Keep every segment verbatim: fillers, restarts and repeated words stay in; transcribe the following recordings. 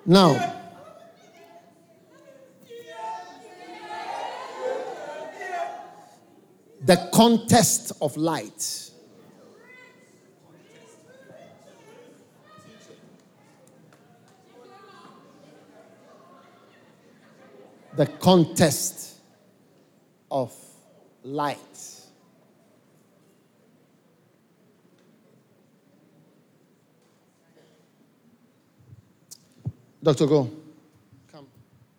Now, the contest of light. The contest of light. Doctor Go. Come.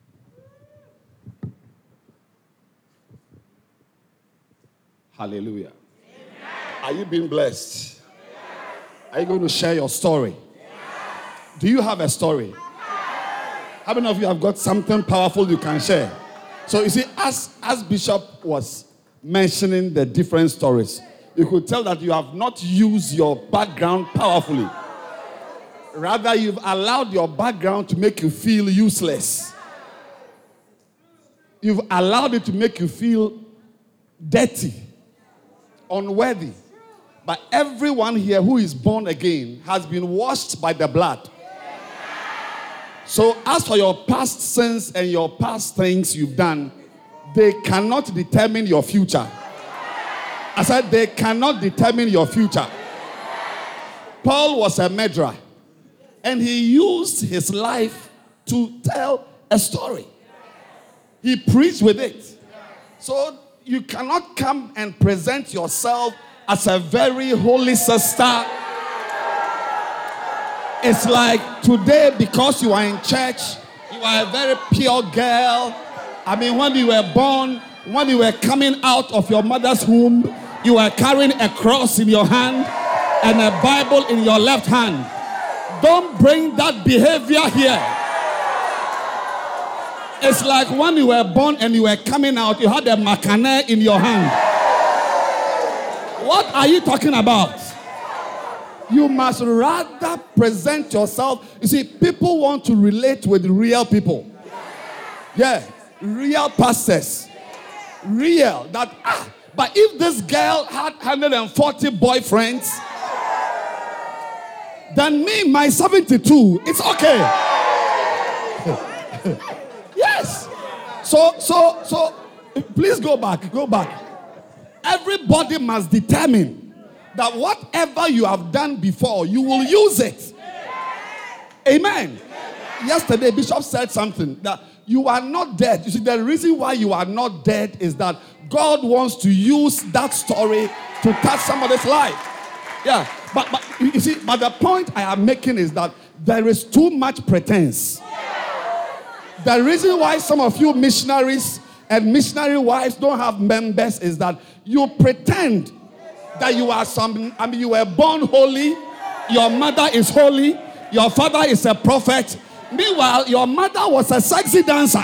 Hallelujah. Amen. Are you being blessed? Yes. Are you going to share your story? Yes. Do you have a story? Yes. How many of you have got something powerful you can share? So you see, as, as Bishop was mentioning the different stories, you could tell that you have not used your background powerfully. Rather, you've allowed your background to make you feel useless. You've allowed it to make you feel dirty, unworthy. But everyone here who is born again has been washed by the blood. So as for your past sins and your past things you've done, they cannot determine your future. I said they cannot determine your future. Paul was a murderer, and he used his life to tell a story. He preached with it. So you cannot come and present yourself as a very holy sister. It's like today, because you are in church, you are a very pure girl. I mean, when you were born, when you were coming out of your mother's womb, you were carrying a cross in your hand and a Bible in your left hand. Don't bring that behavior here. It's like when you were born and you were coming out, you had a makane in your hand. What are you talking about? You must rather present yourself. You see, people want to relate with real people. Yeah, real pastors. Real. That, ah, but if this girl had one hundred forty boyfriends, then me, my seventy-two, it's okay. Yes. So, so, so, please go back, go back. Everybody must determine that whatever you have done before, you will use it. Amen. Yesterday, Bishop said something, that you are not dead. You see, the reason why you are not dead is that God wants to use that story to touch somebody's life. Yeah, but, but you see, but the point I am making is that there is too much pretense. The reason why some of you missionaries and missionary wives don't have members is that you pretend that you are some, I mean, you were born holy, your mother is holy, your father is a prophet. Meanwhile, your mother was a sexy dancer.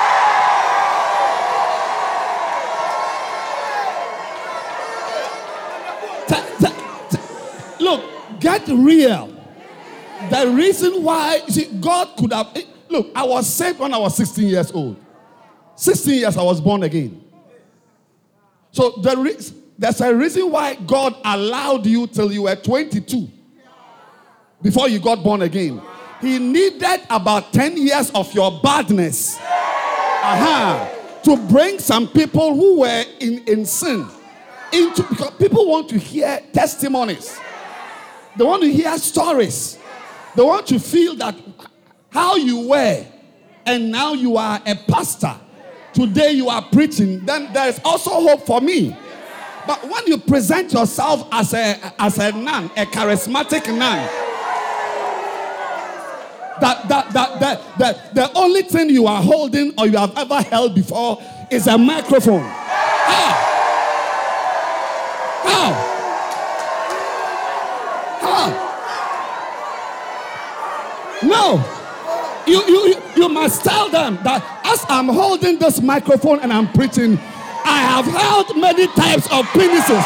T- t- t- Look, get real. The reason why, you see, God could have, look, I was saved when I was sixteen years old. sixteen years I was born again. So there is, there's a reason why God allowed you till you were twenty-two before you got born again. He needed about ten years of your badness uh-huh, to bring some people who were in, in sin into, because people want to hear testimonies. They want to hear stories. They want to feel that how you were and now you are a pastor. Today you are preaching. Then there is also hope for me. But when you present yourself as a as a nun, a charismatic nun, that that that that, that the only thing you are holding or you have ever held before is a microphone. How? How? How? No. You, you, you must tell them that as I'm holding this microphone and I'm preaching, I have held many types of penises.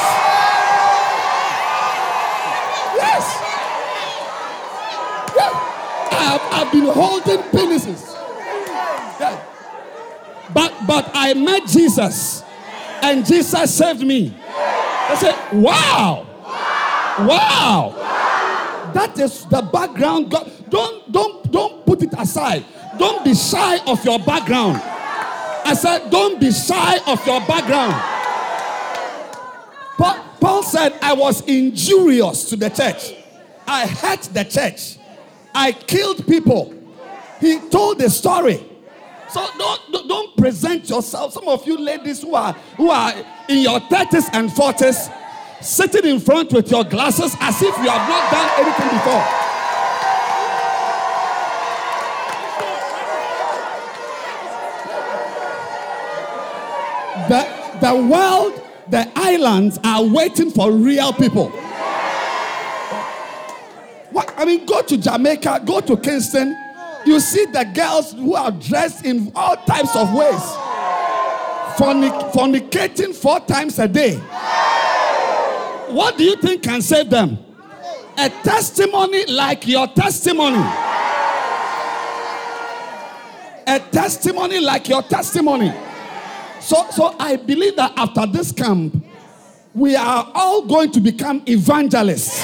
Yes. Yeah. I have I've been holding penises. Yeah. But, but I met Jesus and Jesus saved me. I said, wow. Wow. That is the background. God, don't, don't, don't put it aside. Don't be shy of your background. I said, don't be shy of your background. Paul, Paul said, I was injurious to the church. I hurt the church. I killed people. He told the story. So don't, don't present yourself. Some of you ladies who are, who are in your thirties and forties, sitting in front with your glasses as if you have not done anything before. The, the world, the islands are waiting for real people. What? I mean, go to Jamaica, go to Kingston. You see the girls who are dressed in all types of ways. Fornic- fornicating four times a day. What do you think can save them? A testimony like your testimony. A testimony like your testimony. So, so I believe that after this camp, we are all going to become evangelists.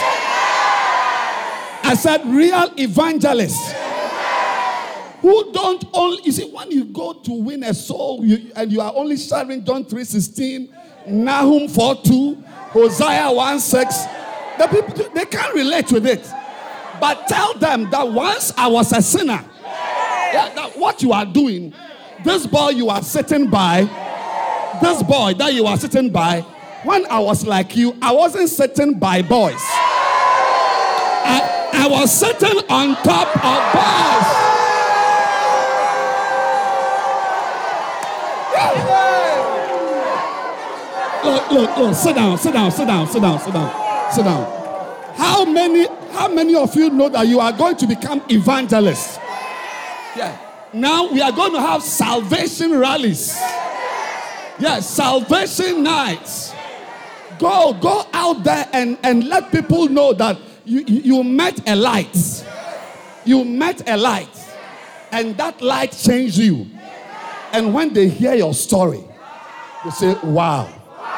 I said real evangelists. Who don't only, you see, when you go to win a soul you, and you are only sharing John three sixteen, Nahum four two, Hosea one six, the people, they can't relate with it. But tell them that once I was a sinner, yeah, that what you are doing, this boy you are sitting by, this boy that you are sitting by, when I was like you, I wasn't sitting by boys. I, I was sitting on top of boys. Look, look, look, sit down, sit down, sit down, sit down, sit down, sit down. How many, how many of you know that you are going to become evangelists? Yeah. Now we are going to have salvation rallies. Yes, salvation nights. Go, go out there and, and let people know that you, you, you met a light. You met a light. And that light changed you. And when they hear your story, they say, wow.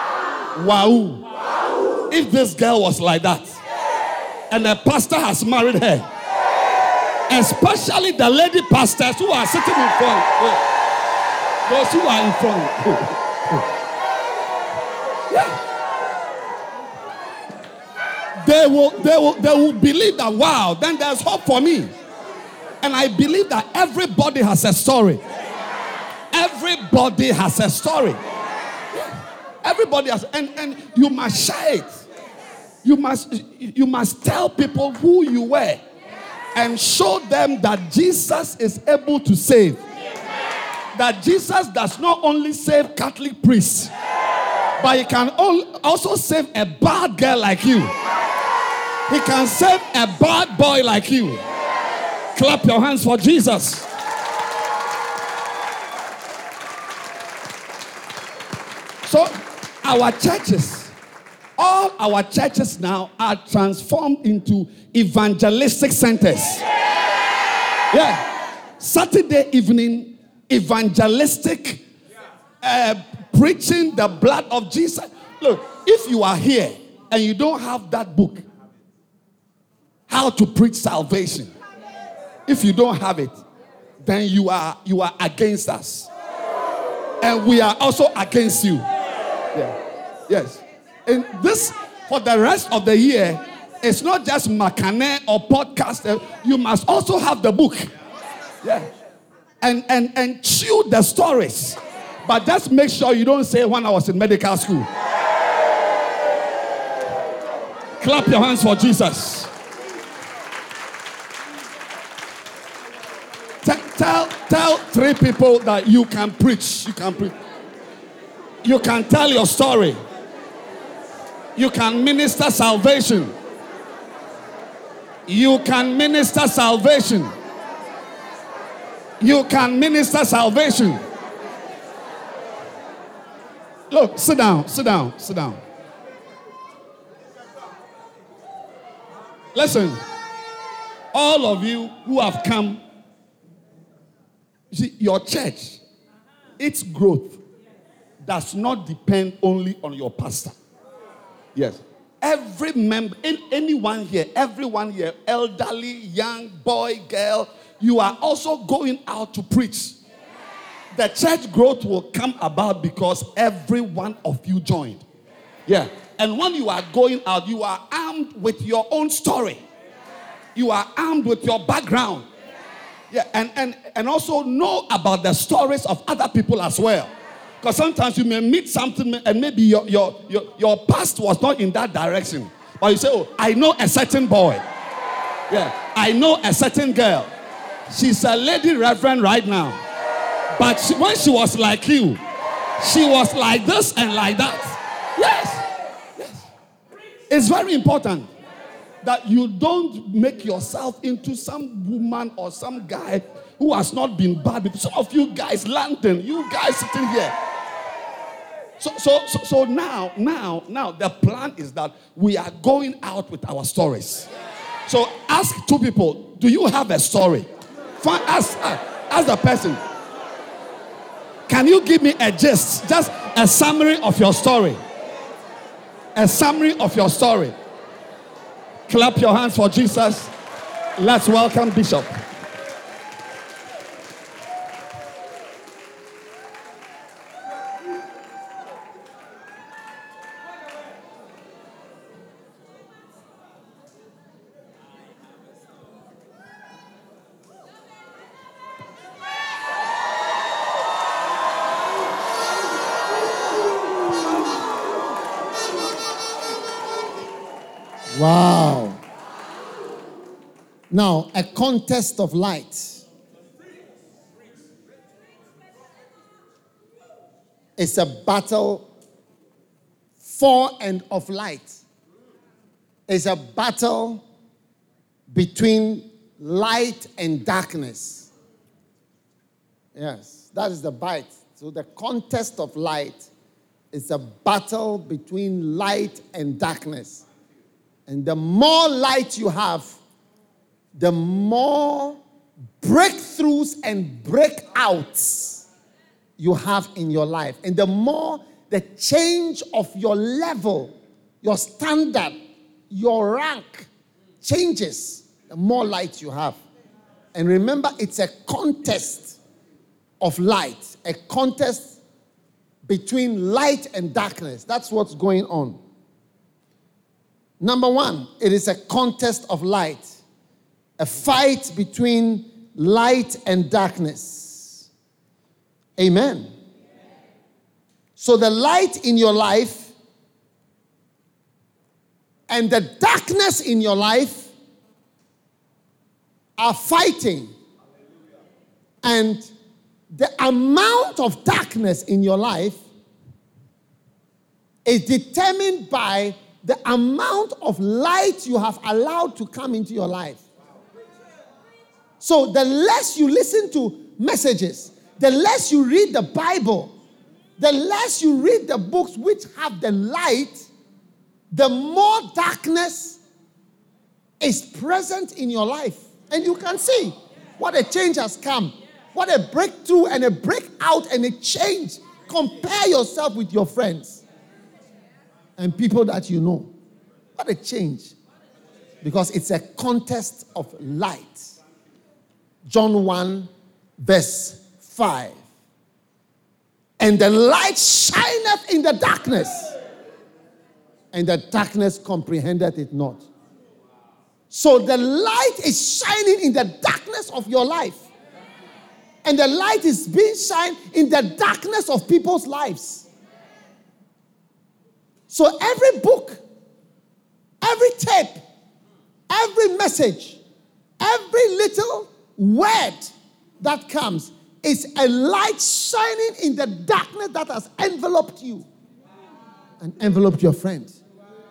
Wow. If this girl was like that, and the pastor has married her, especially the lady pastors who are sitting in front, those who are in front. Yeah. They will, they will, they will believe that, wow, then there's hope for me. And I believe that everybody has a story. Everybody has a story. Everybody has, and, and you must share it. You must, you must tell people who you were and show them that Jesus is able to save. That Jesus does not only save Catholic priests, but he can also save a bad girl like you. He can save a bad boy like you. Clap your hands for Jesus. So, our churches, all our churches now are transformed into evangelistic centers. Yeah. Saturday evening, evangelistic, uh, preaching the blood of Jesus. Look, if you are here and you don't have that book, How to Preach Salvation, if you don't have it, then you are you are against us. And we are also against you. Yeah. Yes. And this, for the rest of the year, it's not just Makane or podcast. You must also have the book. Yeah. And, and, and chew the stories. But just make sure you don't say when I was in medical school. Clap your hands for Jesus. Tell, tell three people that you can preach. You can preach. You can tell your story. You can minister salvation. You can minister salvation. You can minister salvation. Look, sit down, sit down, sit down. Listen, all of you who have come, you see, your church, its growth does not depend only on your pastor. Yes. Every member, anyone here, everyone here, elderly, young, boy, girl, you are also going out to preach. The church growth will come about because every one of you joined. Yeah. And when you are going out, you are armed with your own story. You are armed with your background. Yeah. And, and, and also know about the stories of other people as well. Because sometimes you may meet something and maybe your, your, your, your past was not in that direction. But you say, oh, I know a certain boy. Yeah. I know a certain girl. She's a lady reverend right now. But she, when she was like you, she was like this and like that. Yes. Yes. It's very important that you don't make yourself into some woman or some guy who has not been bad with some of you guys, London, you guys sitting here. So, so, so, so now, now, now, the plan is that we are going out with our stories. So ask two people, do you have a story? Find, ask, ask the person, can you give me a gist, just a summary of your story? A summary of your story. Clap your hands for Jesus. Let's welcome Bishop. Wow. Now, a contest of light. It's a battle for and of light. It's a battle between light and darkness. Yes, that is the bite. So the contest of light is a battle between light and darkness. And the more light you have, the more breakthroughs and breakouts you have in your life. And the more the change of your level, your standard, your rank changes, the more light you have. And remember, it's a contest of light, a contest between light and darkness. That's what's going on. Number one, it is a contest of light, a fight between light and darkness. Amen. So the light in your life and the darkness in your life are fighting. And the amount of darkness in your life is determined by the amount of light you have allowed to come into your life. So the less you listen to messages, the less you read the Bible, the less you read the books which have the light, the more darkness is present in your life. And you can see what a change has come. What a breakthrough and a breakout and a change. Compare yourself with your friends and people that you know. What a change. Because it's a contest of light. John one, verse five. And the light shineth in the darkness, and the darkness comprehended it not. So the light is shining in the darkness of your life. And the light is being shined in the darkness of people's lives. So every book, every tape, every message, every little word that comes is a light shining in the darkness that has enveloped you and enveloped your friends.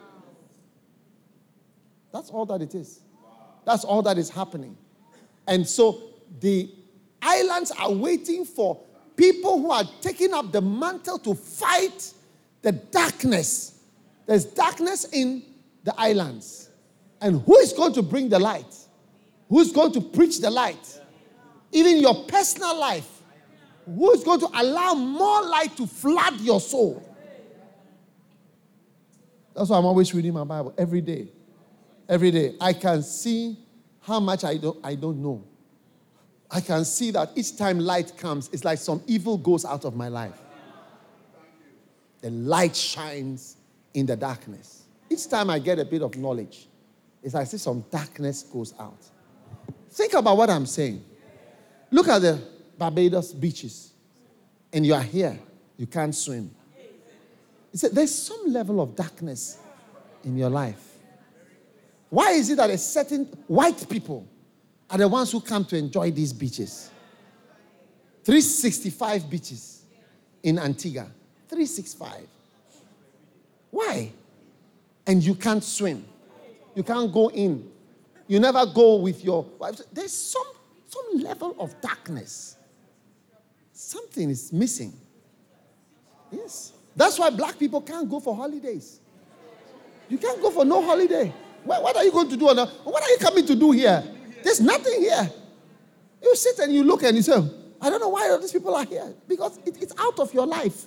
That's all that it is. That's all that is happening. And so the islands are waiting for people who are taking up the mantle to fight the darkness. There's darkness in the islands. And who is going to bring the light? Who's going to preach the light? Even your personal life. Who is going to allow more light to flood your soul? That's why I'm always reading my Bible every day. Every day. I can see how much I don't, I don't know. I can see that each time light comes, it's like some evil goes out of my life. The light shines in the darkness. Each time I get a bit of knowledge, it's like I see some darkness goes out. Think about what I'm saying. Look at the Barbados beaches. And you are here. You can't swim. It's a, there's some level of darkness in your life. Why is it that a certain white people are the ones who come to enjoy these beaches? three sixty-five beaches in Antigua. three sixty-five. Why? And you can't swim. You can't go in. You never go with your wife. There's some, some level of darkness. Something is missing. Yes. That's why black people can't go for holidays. You can't go for no holiday. What, what are you going to do? What are you coming to do here? There's nothing here. You sit and you look and you say, I don't know why all these people are here. Because it, it's out of your life.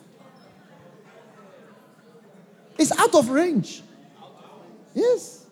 It's out of range. Yes.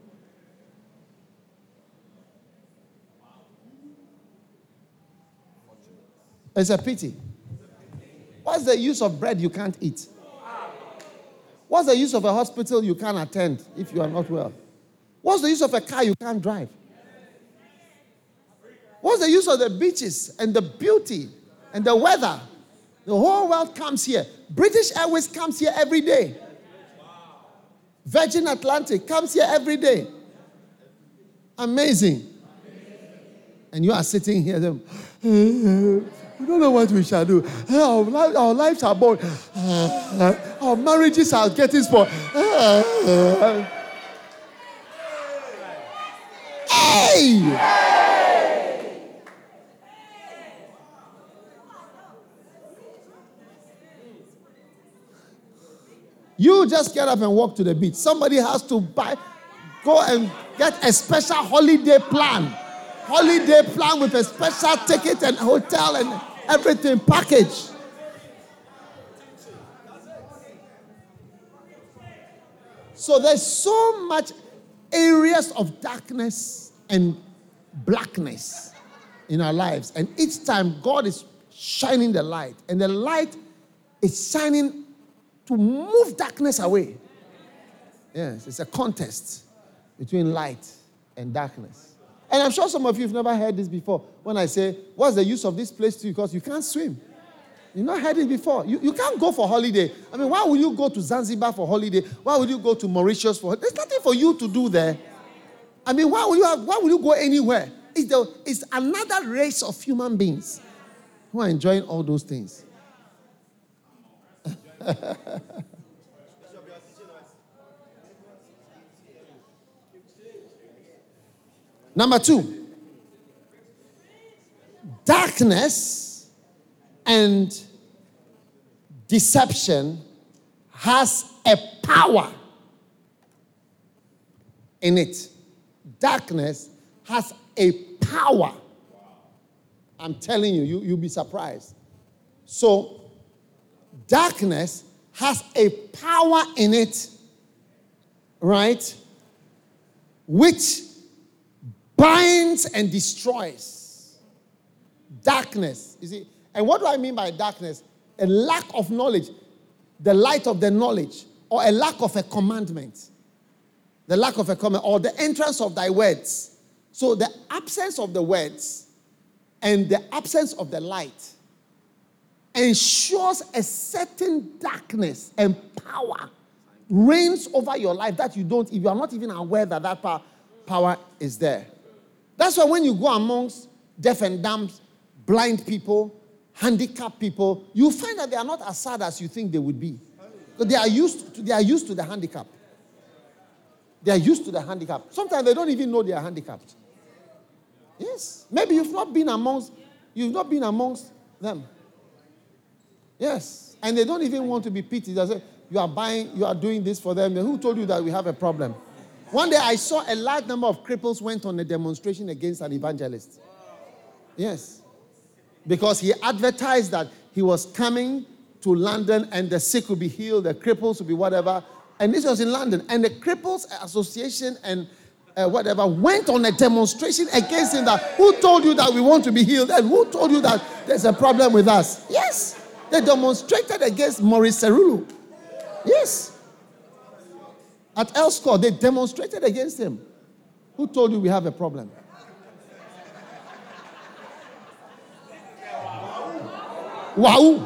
It's a pity. What's the use of bread you can't eat? What's the use of a hospital you can't attend if you are not well? What's the use of a car you can't drive? What's the use of the beaches and the beauty and the weather? The whole world comes here. British Airways comes here every day. Virgin Atlantic comes here every day. Amazing. And you are sitting here. Them, we don't know what we shall do. Our, our lives are bored. Our marriages are getting spoiled. Hey! You just get up and walk to the beach. Somebody has to buy, go and get a special holiday plan. Holiday plan with a special ticket and hotel and everything package. So there's so much areas of darkness and blackness in our lives. And each time God is shining the light. And the light is shining to move darkness away. Yes, it's a contest between light and darkness. And I'm sure some of you have never heard this before. When I say, what's the use of this place to you? Because you can't swim. You've not heard it before. You, you can't go for holiday. I mean, why would you go to Zanzibar for holiday? Why would you go to Mauritius for holiday? There's nothing for you to do there. I mean, why would you have, why would you go anywhere? It's, the, it's another race of human beings who are enjoying all those things. Number two, darkness and deception has a power in it. Darkness has a power. I'm telling you, you, you'll be surprised. So, darkness has a power in it, right? Which binds and destroys. Darkness, you see. And what do I mean by darkness? A lack of knowledge, the light of the knowledge, or a lack of a commandment. The lack of a command, or the entrance of thy words. So the absence of the words and the absence of the light ensures a certain darkness and power reigns over your life that you don't, if you are not even aware that that power, power is there. That's why when you go amongst deaf and dumb, blind people, handicapped people, you find that they are not as sad as you think they would be. Because they are used to, they are used to the handicap. They are used to the handicap. Sometimes they don't even know they are handicapped. Yes. Maybe you've not been amongst, you've not been amongst them. Yes. And they don't even want to be pitied. They say, you are buying, you are doing this for them. And who told you that we have a problem? One day I saw a large number of cripples went on a demonstration against an evangelist. Yes. Because he advertised that he was coming to London and the sick will be healed, the cripples will be whatever. And this was in London. And the Cripples Association and uh, whatever went on a demonstration against him. That who told you that we want to be healed? And who told you that there's a problem with us? Yes. They demonstrated against Maurice Cerullo. Yes. At Elscore, they demonstrated against him. Who told you we have a problem? Wow.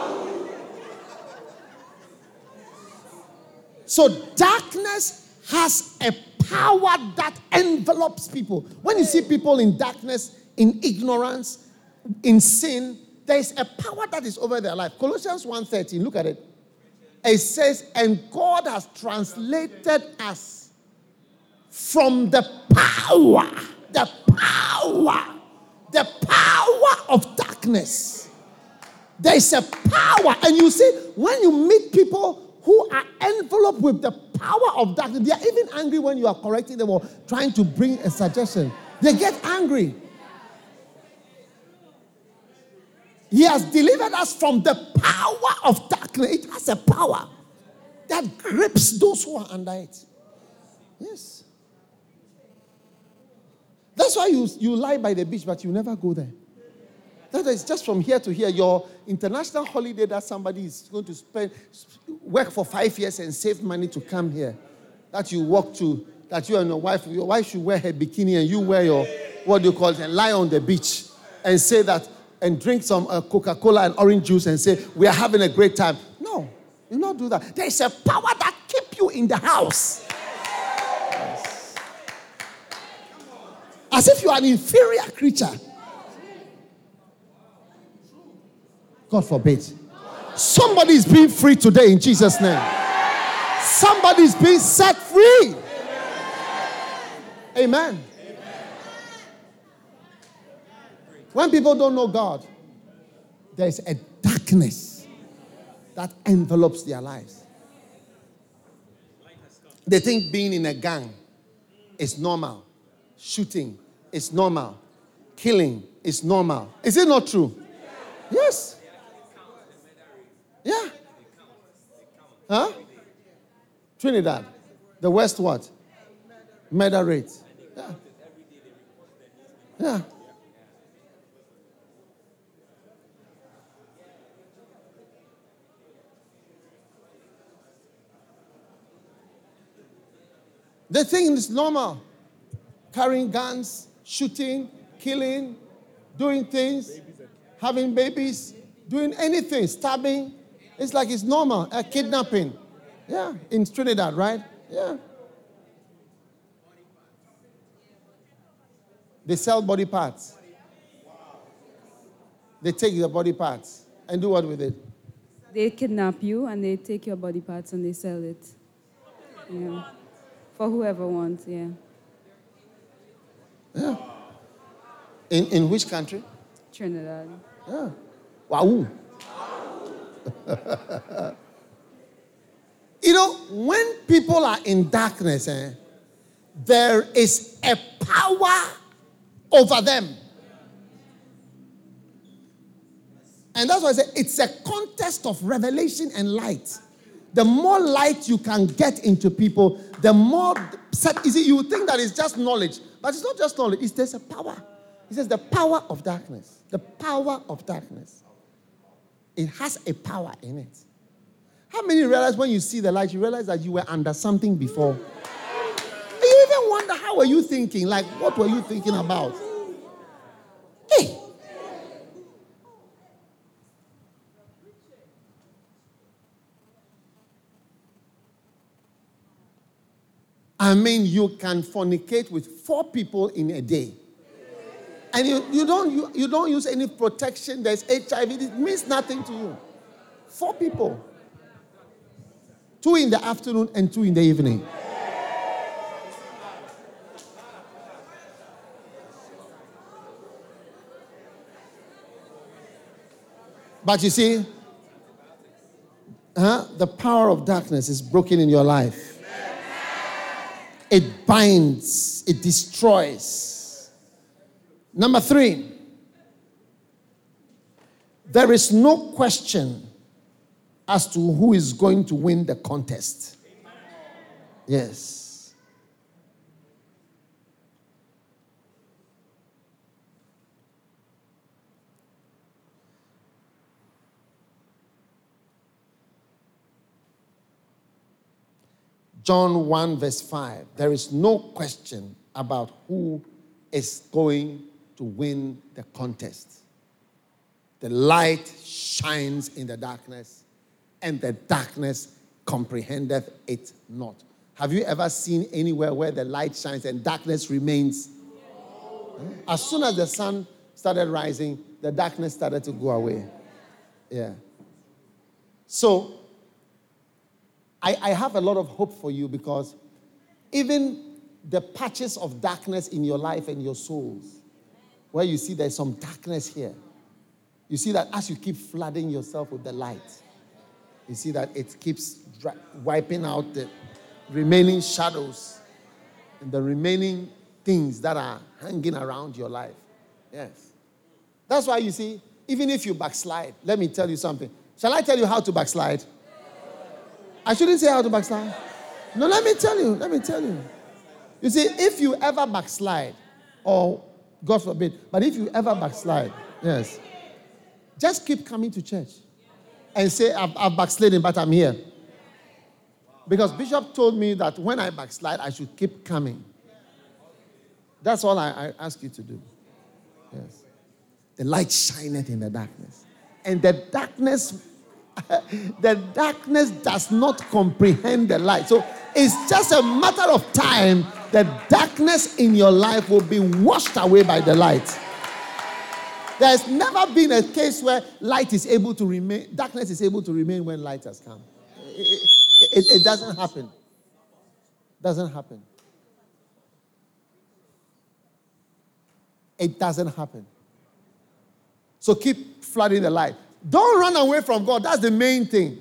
So darkness has a power that envelops people. When you see people in darkness, in ignorance, in sin, there is a power that is over their life. Colossians one thirteen, look at it. It says, and God has translated us from the power, the power, the power of darkness. There is a power. And you see, when you meet people who are enveloped with the power of darkness, they are even angry when you are correcting them or trying to bring a suggestion. They get angry. He has delivered us from the power of darkness. It has a power that grips those who are under it. Yes. That's why you, you lie by the beach, but you never go there. That is just from here to here. Your international holiday that somebody is going to spend, work for five years and save money to come here. That you walk to, that you and your wife, your wife should wear her bikini and you wear your, what do you call it, and lie on the beach and say that, and drink some uh, Coca-Cola and orange juice and say, we are having a great time. No, you not do that. There is a power that keeps you in the house. Yes. As if you are an inferior creature. God forbid. Somebody is being free today in Jesus' name. Somebody is being set free. Amen. When people don't know God, there's a darkness that envelopes their lives. They think being in a gang is normal. Shooting is normal. Killing is normal. Is it not true? Yes. Yeah. Huh? Trinidad. The West what? Murder rate. Yeah. Yeah. They think it's normal. Carrying guns, shooting, killing, doing things, having babies, doing anything, stabbing. It's like it's normal. A kidnapping. Yeah, in Trinidad, right? Yeah. They sell body parts. They take your body parts and do what with it? They kidnap you and they take your body parts and they sell it. Yeah. For whoever wants, yeah. Yeah. In in which country? Trinidad. Yeah. Wow. You know, when people are in darkness, eh, there is a power over them. And that's why I say it's a contest of revelation and light. The more light you can get into people, the more set. You see, you think that it's just knowledge, but it's not just knowledge. It's there's a power. It says the power of darkness. The power of darkness. It has a power in it. How many realize when you see the light, you realize that you were under something before? And you even wonder, how were you thinking? Like, what were you thinking about? Hey. I mean, you can fornicate with four people in a day. And you, you, don't, you, you don't use any protection. There's H I V. It means nothing to you. Four people. Two in the afternoon and two in the evening. But you see, huh, the power of darkness is broken in your life. It binds, it destroys. Number three, there is no question as to who is going to win the contest. Yes. John one verse five. There is no question about who is going to win the contest. The light shines in the darkness, and the darkness comprehendeth it not. Have you ever seen anywhere where the light shines and darkness remains? As soon as the sun started rising, the darkness started to go away. Yeah. So, I, I have a lot of hope for you, because even the patches of darkness in your life and your souls, where you see there's some darkness here, you see that as you keep flooding yourself with the light, you see that it keeps dry, wiping out the remaining shadows and the remaining things that are hanging around your life. Yes. That's why you see, even if you backslide, let me tell you something. Shall I tell you how to backslide? I shouldn't say how to backslide. No, let me tell you. Let me tell you. You see, if you ever backslide, or God forbid, but if you ever backslide, yes, just keep coming to church and say, I've, I've backslidden, but I'm here. Because Bishop told me that when I backslide, I should keep coming. That's all I, I ask you to do. Yes. The light shineth in the darkness. And the darkness, the darkness does not comprehend the light. So it's just a matter of time. The darkness in your life will be washed away by the light. There's never been a case where light is able to remain, darkness is able to remain when light has come. It, it, it, it doesn't happen. Doesn't happen. It doesn't happen. So keep flooding the light. Don't run away from God. That's the main thing.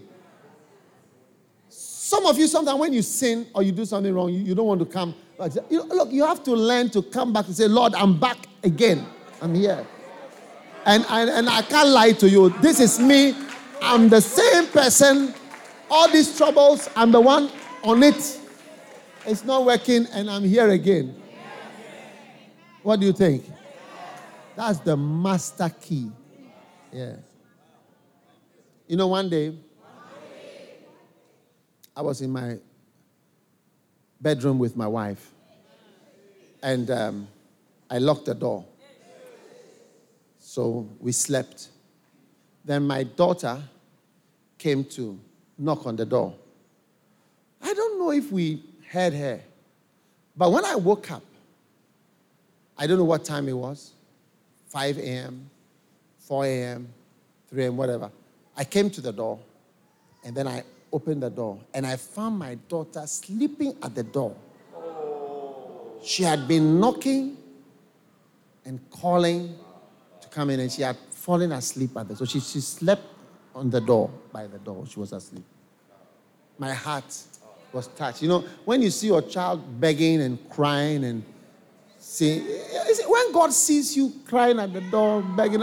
Some of you, sometimes when you sin or you do something wrong, you, you don't want to come. You, look, you have to learn to come back and say, Lord, I'm back again. I'm here. And, and, and I can't lie to you. This is me. I'm the same person. All these troubles, I'm the one on it. It's not working, and I'm here again. What do you think? That's the master key. Yeah. You know, one day, I was in my bedroom with my wife, and um, I locked the door. So we slept. Then my daughter came to knock on the door. I don't know if we heard her, but when I woke up, I don't know what time it was, five a.m., four a.m., three a.m., whatever. I came to the door, and then I opened the door, and I found my daughter sleeping at the door. She had been knocking and calling to come in, and she had fallen asleep at the door. So she, she slept on the door, by the door. She was asleep. My heart was touched. You know, when you see your child begging and crying and saying, when God sees you crying at the door, begging,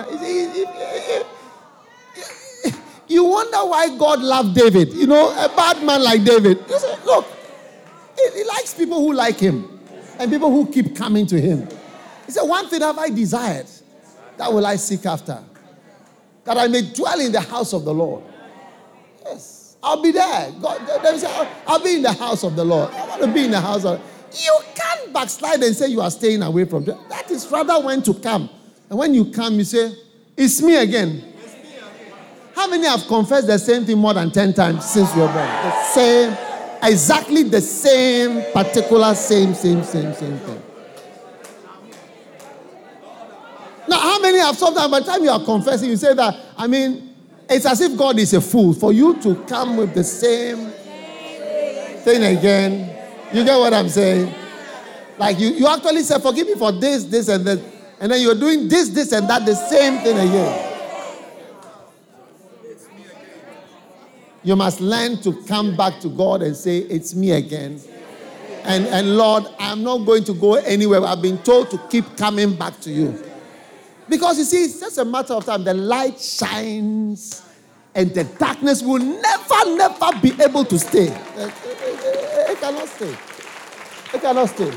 you wonder why God loved David. You know, a bad man like David. You say, look, he, he likes people who like him and people who keep coming to him. He said, one thing have I desired, that will I seek after, that I may dwell in the house of the Lord. Yes, I'll be there. God, they say, I'll, I'll be in the house of the Lord. I want to be in the house of the Lord. You can't backslide and say you are staying away from them. That is rather when to come. And when you come, you say, it's me again. How many have confessed the same thing more than ten times since you were born? The same, exactly the same, particular, same, same, same, same thing. Now, how many have sometimes, by the time you are confessing, you say that, I mean, it's as if God is a fool for you to come with the same thing again. You get what I'm saying? Like you, you actually say, forgive me for this, this, and this. And then you're doing this, this, and that, the same thing again. You must learn to come back to God and say, it's me again. And, and Lord, I'm not going to go anywhere. I've been told to keep coming back to you. Because you see, it's just a matter of time. The light shines and the darkness will never, never be able to stay. It cannot stay. They cannot stay.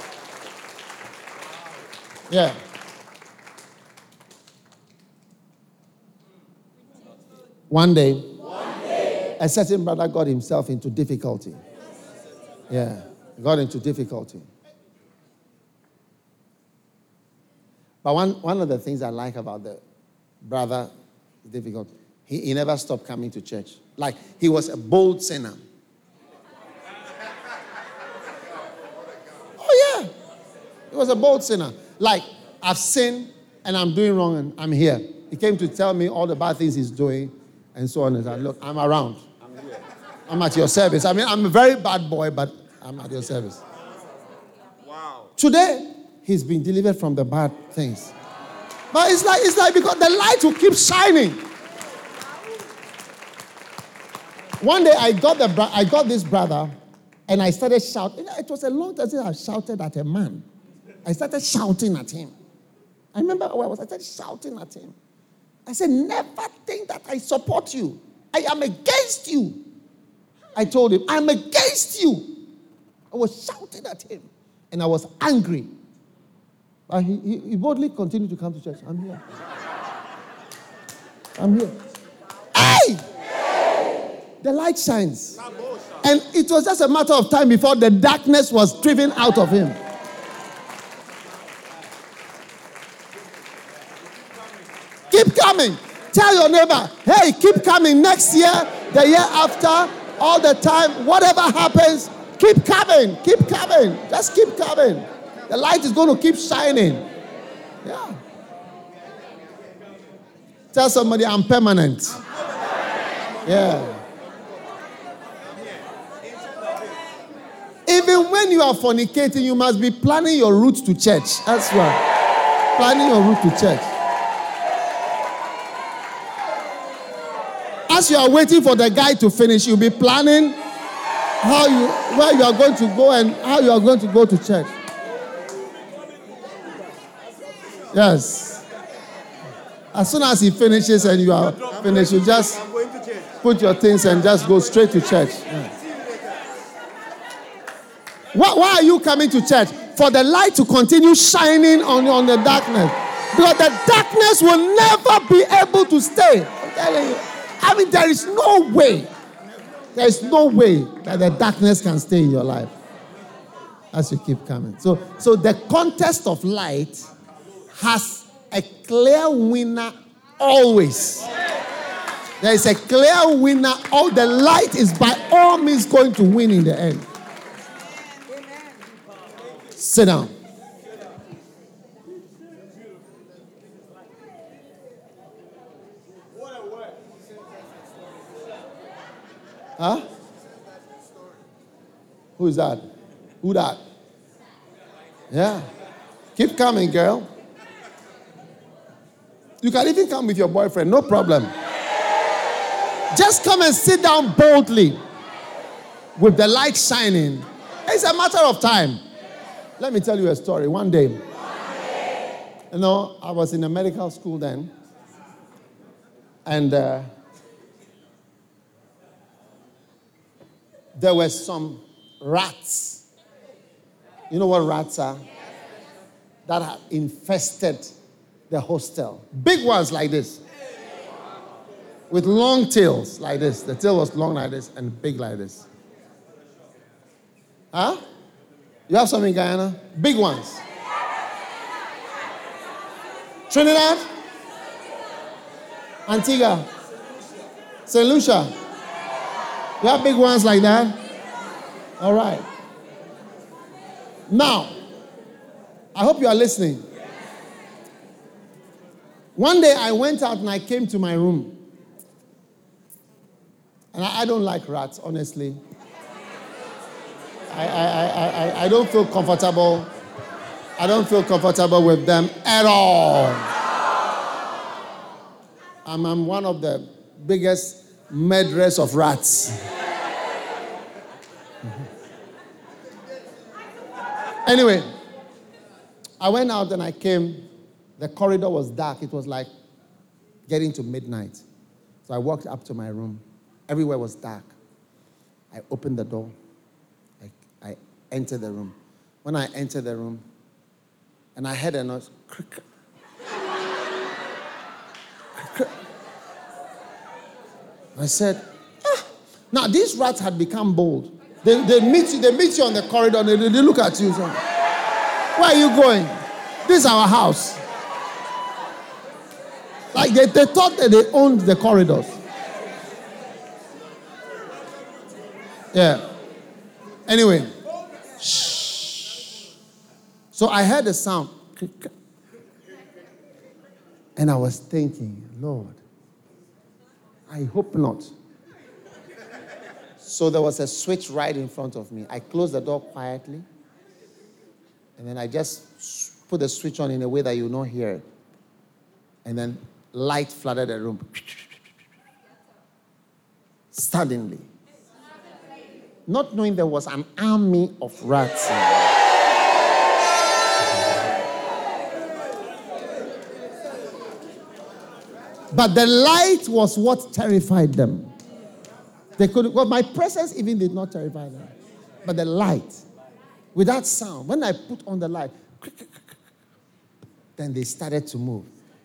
Yeah. One day, One day, a certain brother got himself into difficulty. Yeah, got into difficulty. But one, one of the things I like about the brother is difficult. He, he never stopped coming to church. Like, he was a bold sinner. Oh, yeah. He was a bold sinner. Like, I've sinned and I'm doing wrong and I'm here. He came to tell me all the bad things he's doing and so on. And I said, look, I'm around. I'm here. I'm at your service. I mean, I'm a very bad boy, but I'm at your service. Wow. Today, he's been delivered from the bad things. But it's like, it's like because the light will keep shining. One day I got the bro- I got this brother and I started shouting. It was a long time since I shouted at a man. I started shouting at him. I remember where I was. I started shouting at him. I said, never think that I support you. I am against you. I told him, I'm against you. I was shouting at him. And I was angry. But he, he, he boldly continued to come to church. I'm here. I'm here. Hey! The light shines. And it was just a matter of time before the darkness was driven out of him. Keep coming. Tell your neighbor, hey, keep coming next year, the year after, all the time, whatever happens, keep coming, keep coming. Just keep coming. The light is going to keep shining. Yeah. Tell somebody, I'm permanent. Yeah. Even when you are fornicating, you must be planning your route to church. That's right. Planning your route to church. As you are waiting for the guy to finish, you'll be planning how you, where you are going to go and how you are going to go to church. Yes. As soon as he finishes and you are finished, you just put your things and just go straight to church. Yeah. Why, why are you coming to church? For the light to continue shining on, on the darkness. Because the darkness will never be able to stay. I'm telling you. I mean, there is no way. There is no way that the darkness can stay in your life as you keep coming. So, so the contest of light has a clear winner always. There is a clear winner. All the light is by all means going to win in the end. Sit down. Huh? Who is that? Who that? Yeah. Keep coming, girl. You can even come with your boyfriend, no problem. Just come and sit down boldly with the light shining. It's a matter of time. Let me tell you a story. One day, you know, I was in a medical school then, and uh, there were some rats. You know what rats are? That had infested the hostel. Big ones like this. With long tails like this. The tail was long like this and big like this. Huh? You have some in Guyana? Big ones. Trinidad? Antigua? Saint Lucia? You have big ones like that? All right. Now, I hope you are listening. One day I went out and I came to my room. And I, I don't like rats, honestly. I, I, I, I, I don't feel comfortable. I don't feel comfortable with them at all. I'm, I'm one of the biggest murderers of rats. Anyway, I went out and I came. The corridor was dark. It was like getting to midnight. So I walked up to my room. Everywhere was dark. I opened the door. I entered the room. When I entered the room, and I heard a noise, crick, crick. I said, ah. Now these rats had become bold. They, they meet you, they meet you on the corridor, and they, they look at you. So, where are you going? This is our house. Like they, they thought that they owned the corridors. Yeah. Anyway. Shh. So I heard the sound. And I was thinking, Lord, I hope not. So there was a switch right in front of me. I closed the door quietly. And then I just put the switch on in a way that you will not hear it. And then light flooded the room. Suddenly. Not knowing there was an army of rats. But the light was what terrified them. They could, well, my presence even did not terrify them. But the light, with that sound, when I put on the light, then they started to move.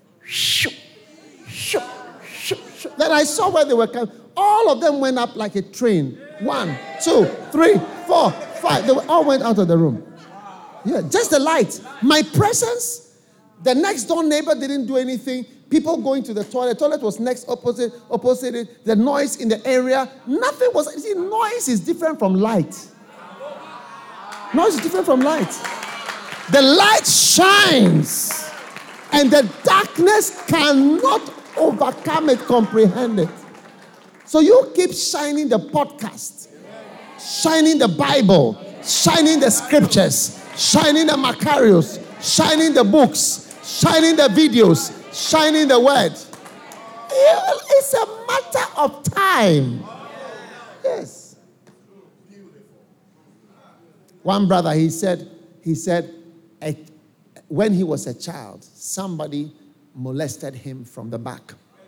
Then I saw where they were coming. All of them went up like a train. One, two, three, four, five. They all went out of the room. Yeah, just the light. My presence, the next door neighbor didn't do anything. People going to the toilet. The toilet was next opposite, opposite it. The noise in the area. Nothing was, you see, noise is different from light. Noise is different from light. The light shines. And the darkness cannot overcome it, comprehend it. So you keep shining the podcast, shining the Bible, shining the scriptures, shining the Macarius, shining the books, shining the videos, shining the word. It's a matter of time. Yes. One brother, he said, he said, when he was a child, somebody molested him from the back.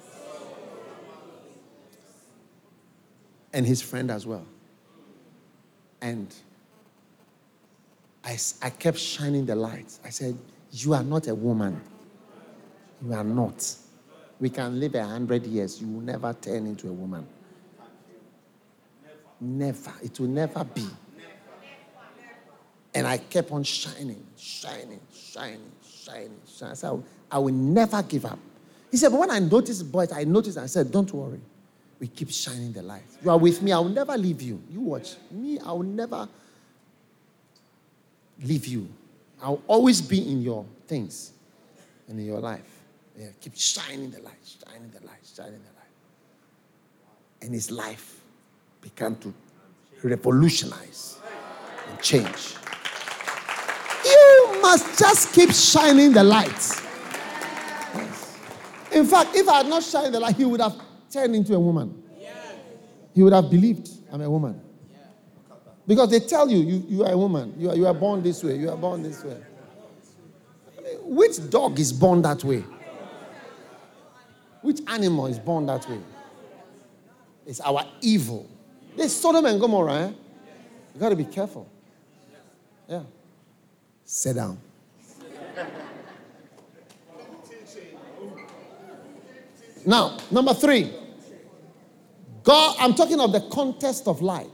And his friend as well. And I, I kept shining the light. I said, you are not a woman. You are not. We can live a hundred years. You will never turn into a woman. Never. It will never be. And I kept on shining, shining, shining, shining, shining. I said, I will never give up. He said, but when I noticed boys, I noticed, I said, don't worry. We keep shining the light. You are with me. I will never leave you. You watch. Me, I will never leave you. I will always be in your things and in your life. Yeah, keep shining the light, shining the light, shining the light. And his life began to revolutionize and change. You must just keep shining the light. Yes. In fact, if I had not shined the light, he would have turned into a woman. He would have believed I'm a woman. Because they tell you, you, you are a woman. You are, you are born this way. You are born this way. I mean, which dog is born that way? Which animal is born that way? It's our evil. There's Sodom and Gomorrah. Eh? You got to be careful. Yeah. Sit down. Now, number three. God, I'm talking of the contest of light.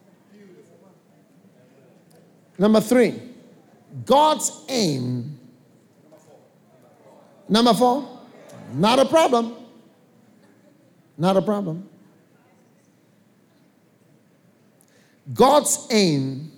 Number three. God's aim. Number four. Not a problem. Not a problem. God's aim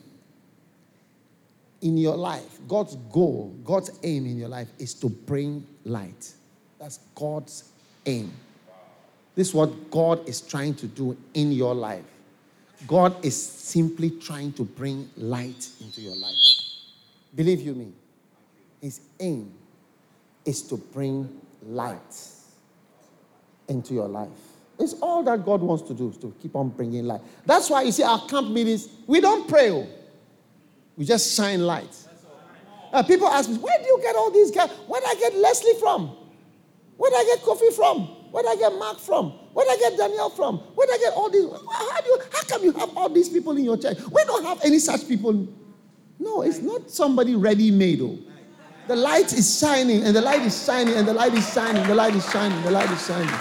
in your life, God's goal, God's aim in your life is to bring light. That's God's aim. This is what God is trying to do in your life. God is simply trying to bring light into your life. Believe you me, his aim is to bring light into your life. It's all that God wants to do, is to keep on bringing light. That's why you see our camp meetings, we don't pray. Oh. We just shine light. Uh, people ask me, where do you get all these guys? Where do I get Leslie from? Where do I get Kofi from? Where do I get Mark from? Where do I get Daniel from? Where do I get all these? How, do you, how come you have all these people in your church? We don't have any such people. No, it's not somebody ready-made. Oh. The light is shining, and the light is shining, and the light is shining, the light is shining, the light is shining.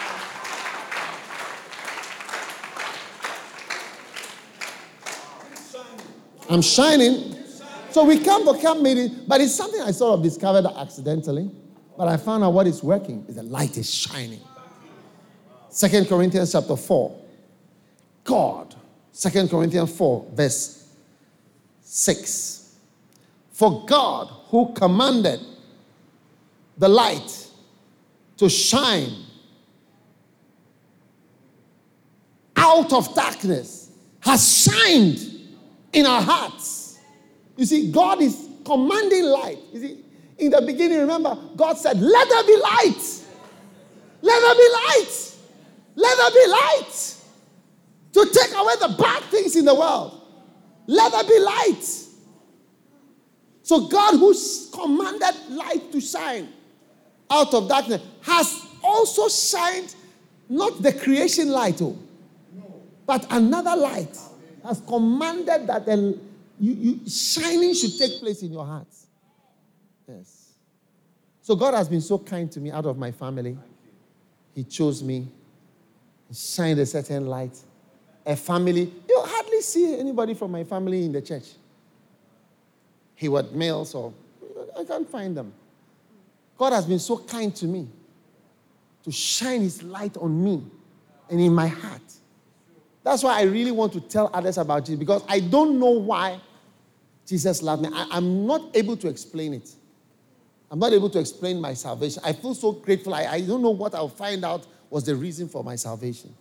I'm shining. So we come for camp meeting, but it's something I sort of discovered accidentally. But I found out what is working is the light is shining. Second Corinthians chapter four. God. Second Corinthians four, verse six. For God, who commanded the light to shine out of darkness, has shined in our hearts. You see, God is commanding light. You see, in the beginning, remember, God said, let there be light. Let there be light. Let there be light. To take away the bad things in the world. Let there be light. So God, who commanded light to shine out of darkness, has also shined not the creation light, oh, but another light. Has commanded that the you, you, shining should take place in your hearts. Yes. So God has been so kind to me out of my family. He chose me. He shined a certain light. A family. You hardly see anybody from my family in the church. Hayward Mills or I can't find them. God has been so kind to me to shine his light on me and in my heart. That's why I really want to tell others about Jesus, because I don't know why Jesus loved me. I, I'm not able to explain it. I'm not able to explain my salvation. I feel so grateful. I, I don't know what I'll find out was the reason for my salvation.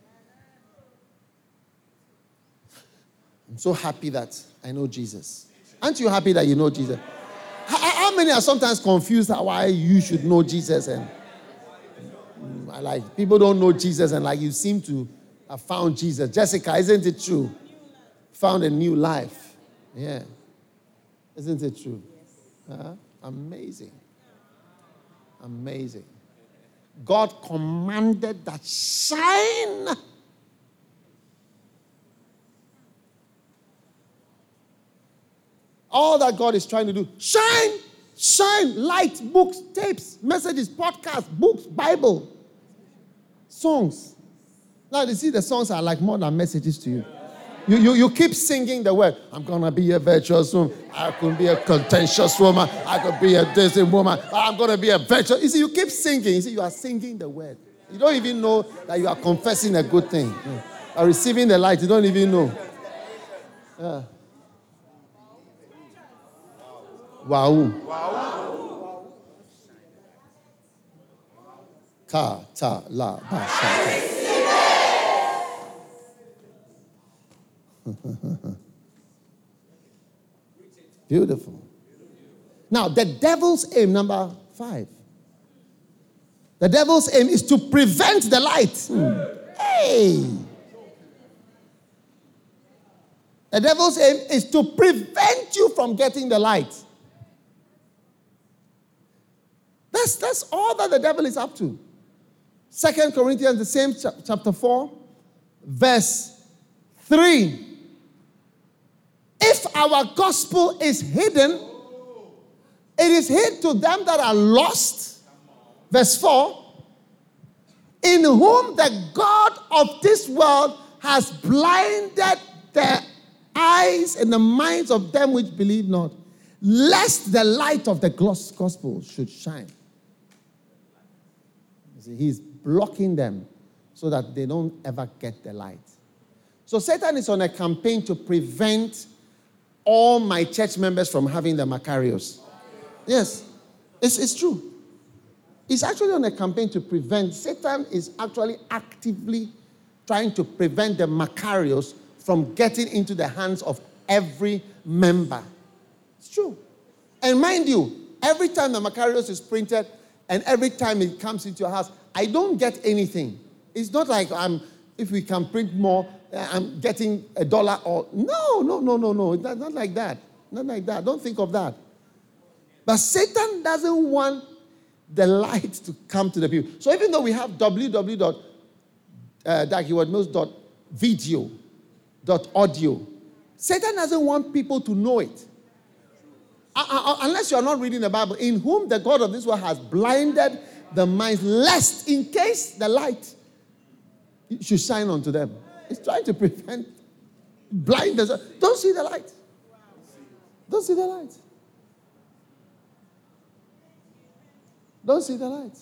I'm so happy that I know Jesus. Aren't you happy that you know Jesus? How, how many are sometimes confused why you should know Jesus? And like people don't know Jesus and like you seem to have found Jesus. Jessica, isn't it true? Found a new life. Yeah. Isn't it true? Huh? Amazing. Amazing. God commanded that shine. All that God is trying to do, shine, shine, light, books, tapes, messages, podcasts, books, Bible, songs. Now, you see, the songs are like more than messages to you. You, you, you keep singing the word. I'm going to be a virtuous woman. I could be a contentious woman. I could be a decent woman. I'm going to be a virtuous. You see, you keep singing. You see, you are singing the word. You don't even know that you are confessing a good thing. You are receiving the light. You don't even know. Yeah. Wow. Wow. Ka, ta, la, ba, sha. Beautiful. Now, the devil's aim, number five. The devil's aim is to prevent the light. Hmm. Hey. The devil's aim is to prevent you from getting the light. That's, that's all that the devil is up to. Second Corinthians, the same chapter four, verse three. If our gospel is hidden, it is hid to them that are lost. Verse four. In whom the God of this world has blinded the eyes and the minds of them which believe not, lest the light of the gospel should shine. You see, he's blocking them so that they don't ever get the light. So Satan is on a campaign to prevent all my church members from having the Macarios. Yes, it's, it's true. He's actually on a campaign to prevent. Satan is actually actively trying to prevent the Macarios from getting into the hands of every member. It's true. And mind you, every time the Macarios is printed and every time it comes into your house, I don't get anything. It's not like I'm, if we can print more, I'm getting a dollar or... No, no, no, no, no. It's not, not like that. Not like that. Don't think of that. But Satan doesn't want the light to come to the people. So even though we have w w w dot dag heward mills dot video dot audio, Satan doesn't want people to know it. uh, uh, unless you are not reading the Bible, in whom the God of this world has blinded the minds, lest in case the light should shine onto them. It's trying to prevent blindness. Don't see the light. Don't see the light. Don't see the light.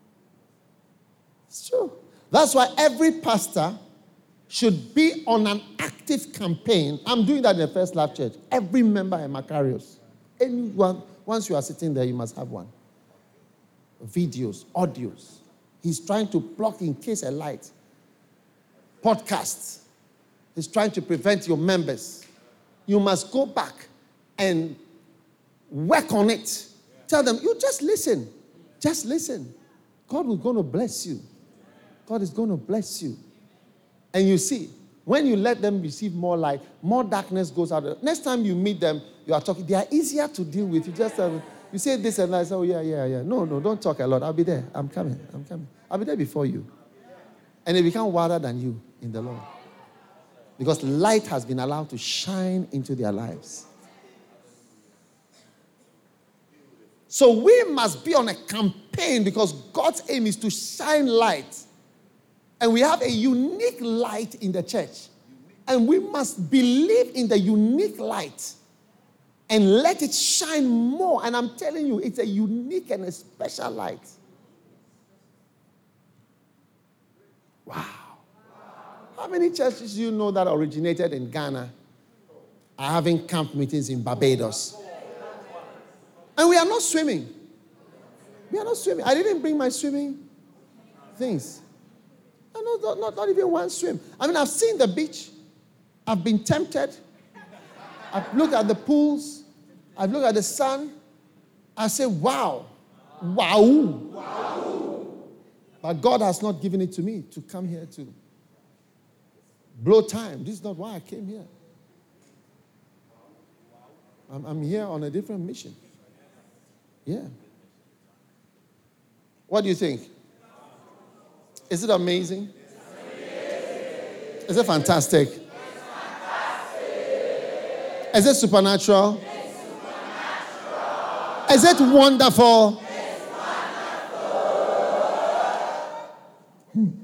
It's true. That's why every pastor should be on an active campaign. I'm doing that in the First Love Church. Every member in Macarius. Anyone, once you are sitting there, you must have one. Videos, audios. He's trying to block in case a light. Podcasts. He's trying to prevent your members. You must go back and work on it. Tell them, you just listen. Just listen. God is going to bless you. God is going to bless you. And you see, when you let them receive more light, more darkness goes out. Next time you meet them, you are talking, they are easier to deal with. You just uh, you say this and that. I say, oh, yeah, yeah, yeah. No, no, don't talk a lot. I'll be there. I'm coming. I'm coming. I'll be there before you. And they become wilder than you in the Lord. Because light has been allowed to shine into their lives. So we must be on a campaign because God's aim is to shine light. And we have a unique light in the church. And we must believe in the unique light and let it shine more. And I'm telling you, it's a unique and a special light. Wow. How many churches do you know that originated in Ghana are having camp meetings in Barbados? And we are not swimming. We are not swimming. I didn't bring my swimming things. Not, not, not, not even one swim. I mean, I've seen the beach. I've been tempted. I've looked at the pools. I've looked at the sun. I say, wow. Wow. Wow. But God has not given it to me to come here to blow time. This is not why I came here. I'm, I'm here on a different mission. Yeah. What do you think? Is it amazing? Is it fantastic? Is it supernatural? Is it wonderful? Hmm.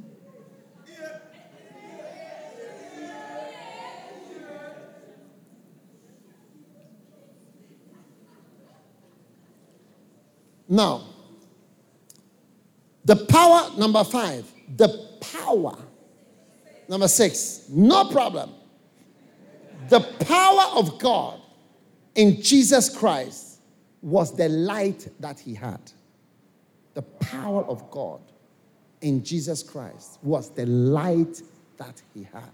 Now, the power, number five, the power, number six, no problem. The power of God in Jesus Christ was the light that he had. The power of God in Jesus Christ was the light that he had.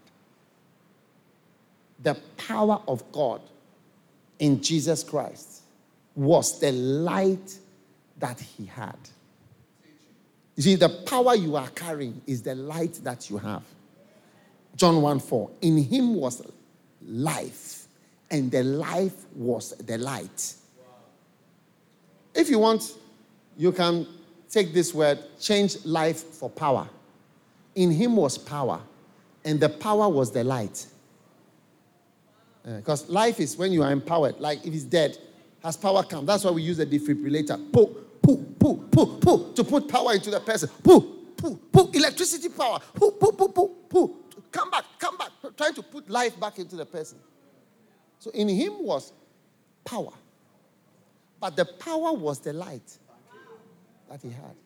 The power of God in Jesus Christ was the light that he had. You see, the power you are carrying is the light that you have. John one four. In him was life, and the life was the light. If you want, you can take this word, change life for power. In him was power, and the power was the light. Because uh, life is when you are empowered. Like if it's dead, has power come? That's why we use a defibrillator. Pooh, pooh, pooh, pooh, pooh, to put power into the person. Pooh, pooh, pooh, electricity power. Pooh, pooh, pooh, pooh, pooh. Come back, come back. Trying to put life back into the person. So in him was power. But the power was the light that he had.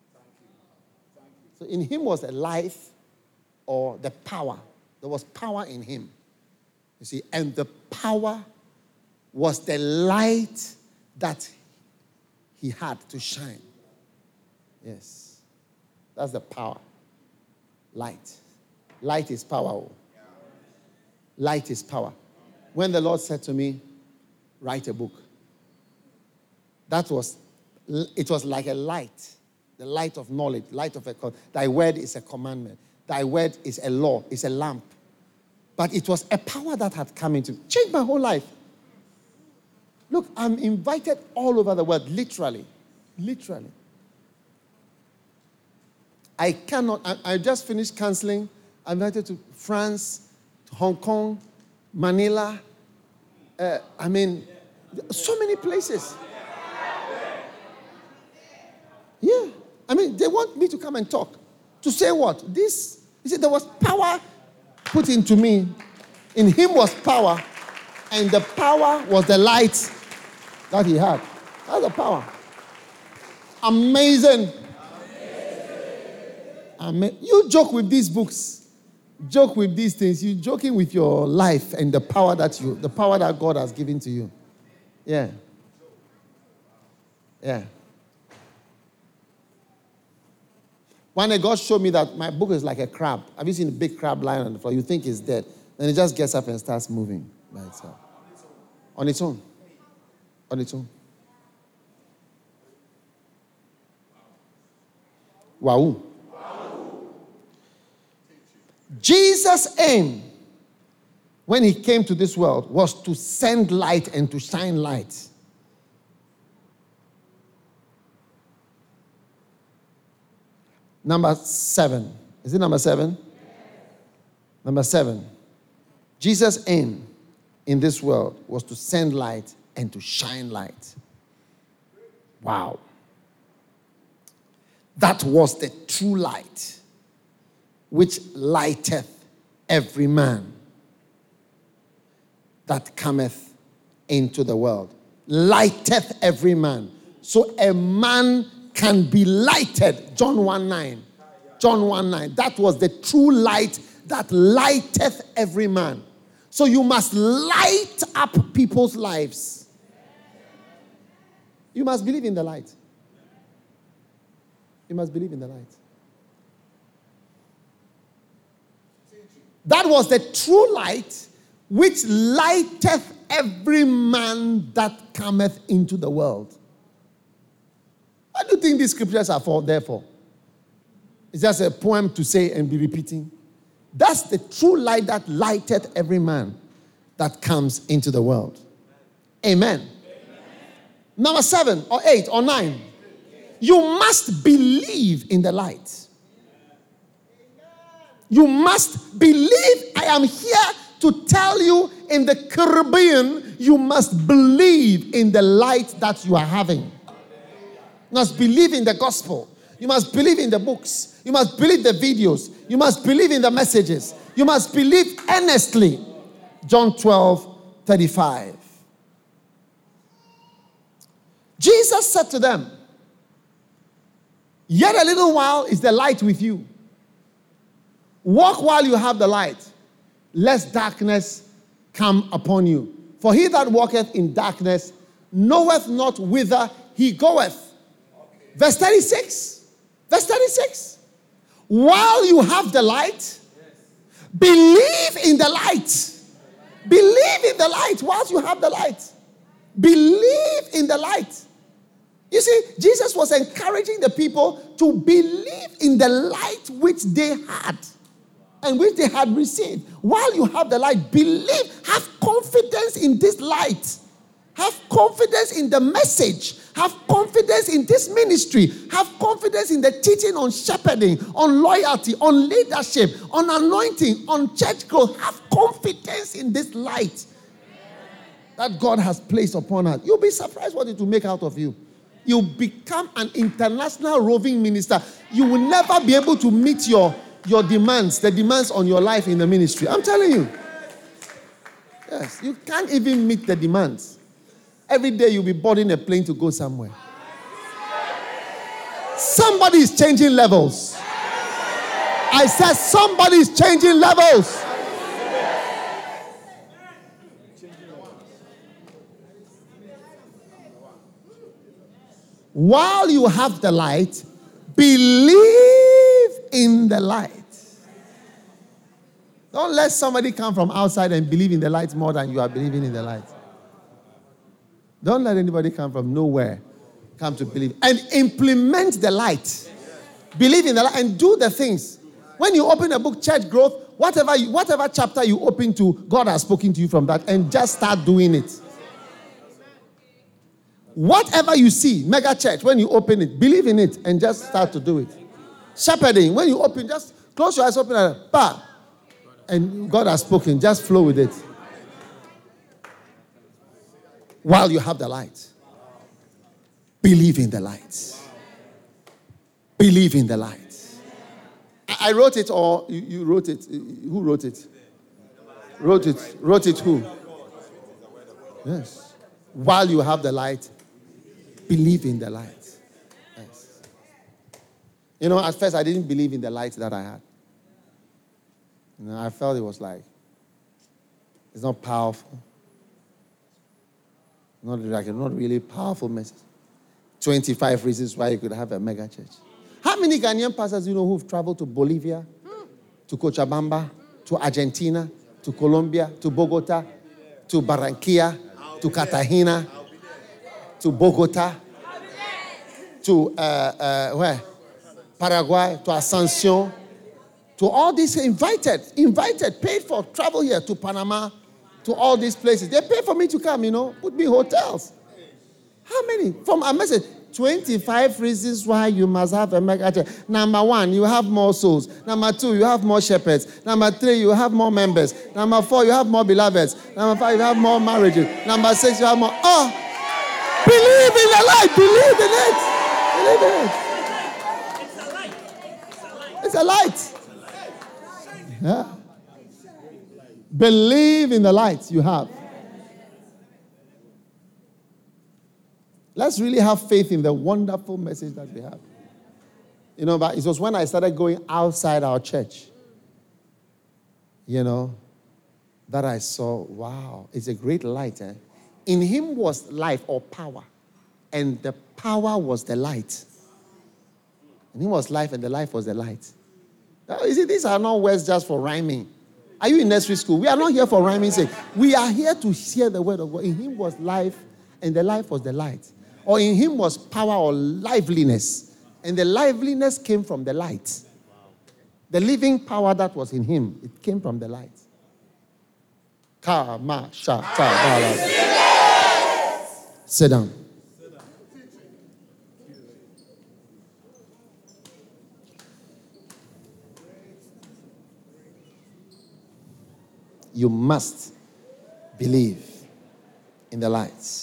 So in him was the life or the power. There was power in him. You see, and the power was the light that he had to shine. Yes. That's the power. Light. Light is power. Light is power. When the Lord said to me, write a book, that was, it was like a light. The light of knowledge, light of a, thy word is a commandment. Thy word is a law, is a lamp. But it was a power that had come into, changed my whole life. Look, I'm invited all over the world, literally. Literally. I cannot, I, I just finished counseling. I'm invited to France, to Hong Kong, Manila. Uh, I mean, So many places. Yeah. I mean, they want me to come and talk. To say what? This, you see, there was power put into me. In him was power. And the power was the light that he had. That's the power. Amazing. Ama- you joke with these books. Joke with these things. You're joking with your life and the power that you, the power that God has given to you. Yeah. Yeah. One day God showed me that my book is like a crab. Have you seen a big crab lying on the floor? You think it's dead. Then it just gets up and starts moving by itself. On its own. On its own. Wow. Jesus' aim when he came to this world was to send light and to shine light. Number seven. Is it number seven? Number seven. Jesus' aim in this world was to send light and to shine light. Wow. That was the true light which lighteth every man that cometh into the world. Lighteth every man. So a man can be lighted. John one nine. John one nine. That was the true light that lighteth every man. So you must light up people's lives. You must believe in the light. You must believe in the light. That was the true light which lighteth every man that cometh into the world. What do you think these scriptures are for, therefore? It's just a poem to say and be repeating. That's the true light that lighteth every man that comes into the world. Amen. Amen. Number seven or eight or nine. You must believe in the light. You must believe. I am here to tell you in the Caribbean, you must believe in the light that you are having. You must believe in the gospel. You must believe in the books. You must believe the videos. You must believe in the messages. You must believe earnestly. John twelve thirty-five. Jesus said to them, yet a little while is the light with you. Walk while you have the light, lest darkness come upon you. For he that walketh in darkness knoweth not whither he goeth. Okay. Verse thirty-six. Verse thirty-six. While you have the light, yes. Believe in the light. Believe in the light whilst you have the light. Believe in the light. You see, Jesus was encouraging the people to believe in the light which they had and which they had received. While you have the light, believe, have confidence in this light. Have confidence in the message. Have confidence in this ministry. Have confidence in the teaching on shepherding, on loyalty, on leadership, on anointing, on church growth. Have confidence in this light that God has placed upon us. You'll be surprised what it will make out of you. You become an international roving minister. You will never be able to meet your, your demands, the demands on your life in the ministry. I'm telling you. Yes, you can't even meet the demands. Every day you'll be boarding a plane to go somewhere. Somebody is changing levels. I said somebody is changing levels. While you have the light, believe in the light. Don't let somebody come from outside and believe in the light more than you are believing in the light. Don't let anybody come from nowhere come to believe. And implement the light. Believe in the light and do the things. When you open a book, Church Growth, whatever, you, whatever chapter you open to, God has spoken to you from that, and just start doing it. Whatever you see, Mega Church, when you open it, believe in it and just start to do it. Shepherding, when you open, just close your eyes, open it, bah, and God has spoken, just flow with it. While you have the light, believe in the light. Believe in the light. I, I wrote it, or you, you wrote it. Who wrote it? Wrote it. Wrote it who? Yes. While you have the light, believe in the light. Yes. You know, at first I didn't believe in the light that I had. You know, I felt it was like, it's not powerful. Not like not really powerful message. twenty-five reasons why you could have a mega church. How many Ghanaian pastors do you know who've traveled to Bolivia, to Cochabamba, to Argentina, to Colombia, to Bogota, to Barranquilla, to Cartagena, to Bogota, to uh, uh, where? Paraguay, to Asuncion, to all these invited, invited, paid for, travel here to Panama, to all these places. They pay for me to come, you know, put me in hotels. How many? From a message, twenty-five reasons why you must have a mega church. Number one, you have more souls. Number two, you have more shepherds. Number three, you have more members. Number four, you have more beloveds. Number five, you have more marriages. Number six, you have more. Oh, believe in the light. Believe in it. Believe in it. It's a light. It's a light. Yeah. Believe in the light you have. Let's really have faith in the wonderful message that we have. You know, but it was when I started going outside our church, you know, that I saw, wow, it's a great light. Eh? In him was life or power, and the power was the light. In him was life, and the life was the light. Now, you see, these are not words just for rhyming. Are you in nursery school? We are not here for rhyming sake. We are here to hear the word of God. In him was life, and the life was the light. Or in him was power or liveliness. And the liveliness came from the light. The living power that was in him, it came from the light. Ka, ma, sha, ta, ba, sit down. You must believe in the lights.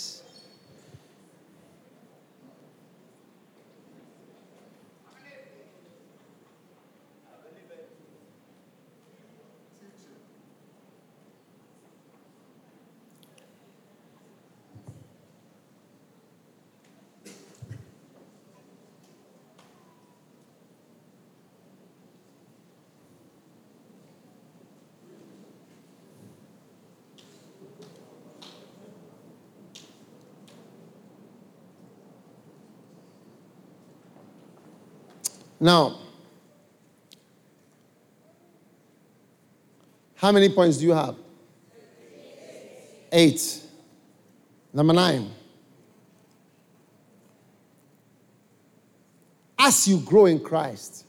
Now, how many points do you have? Eight. Number nine. As you grow in Christ,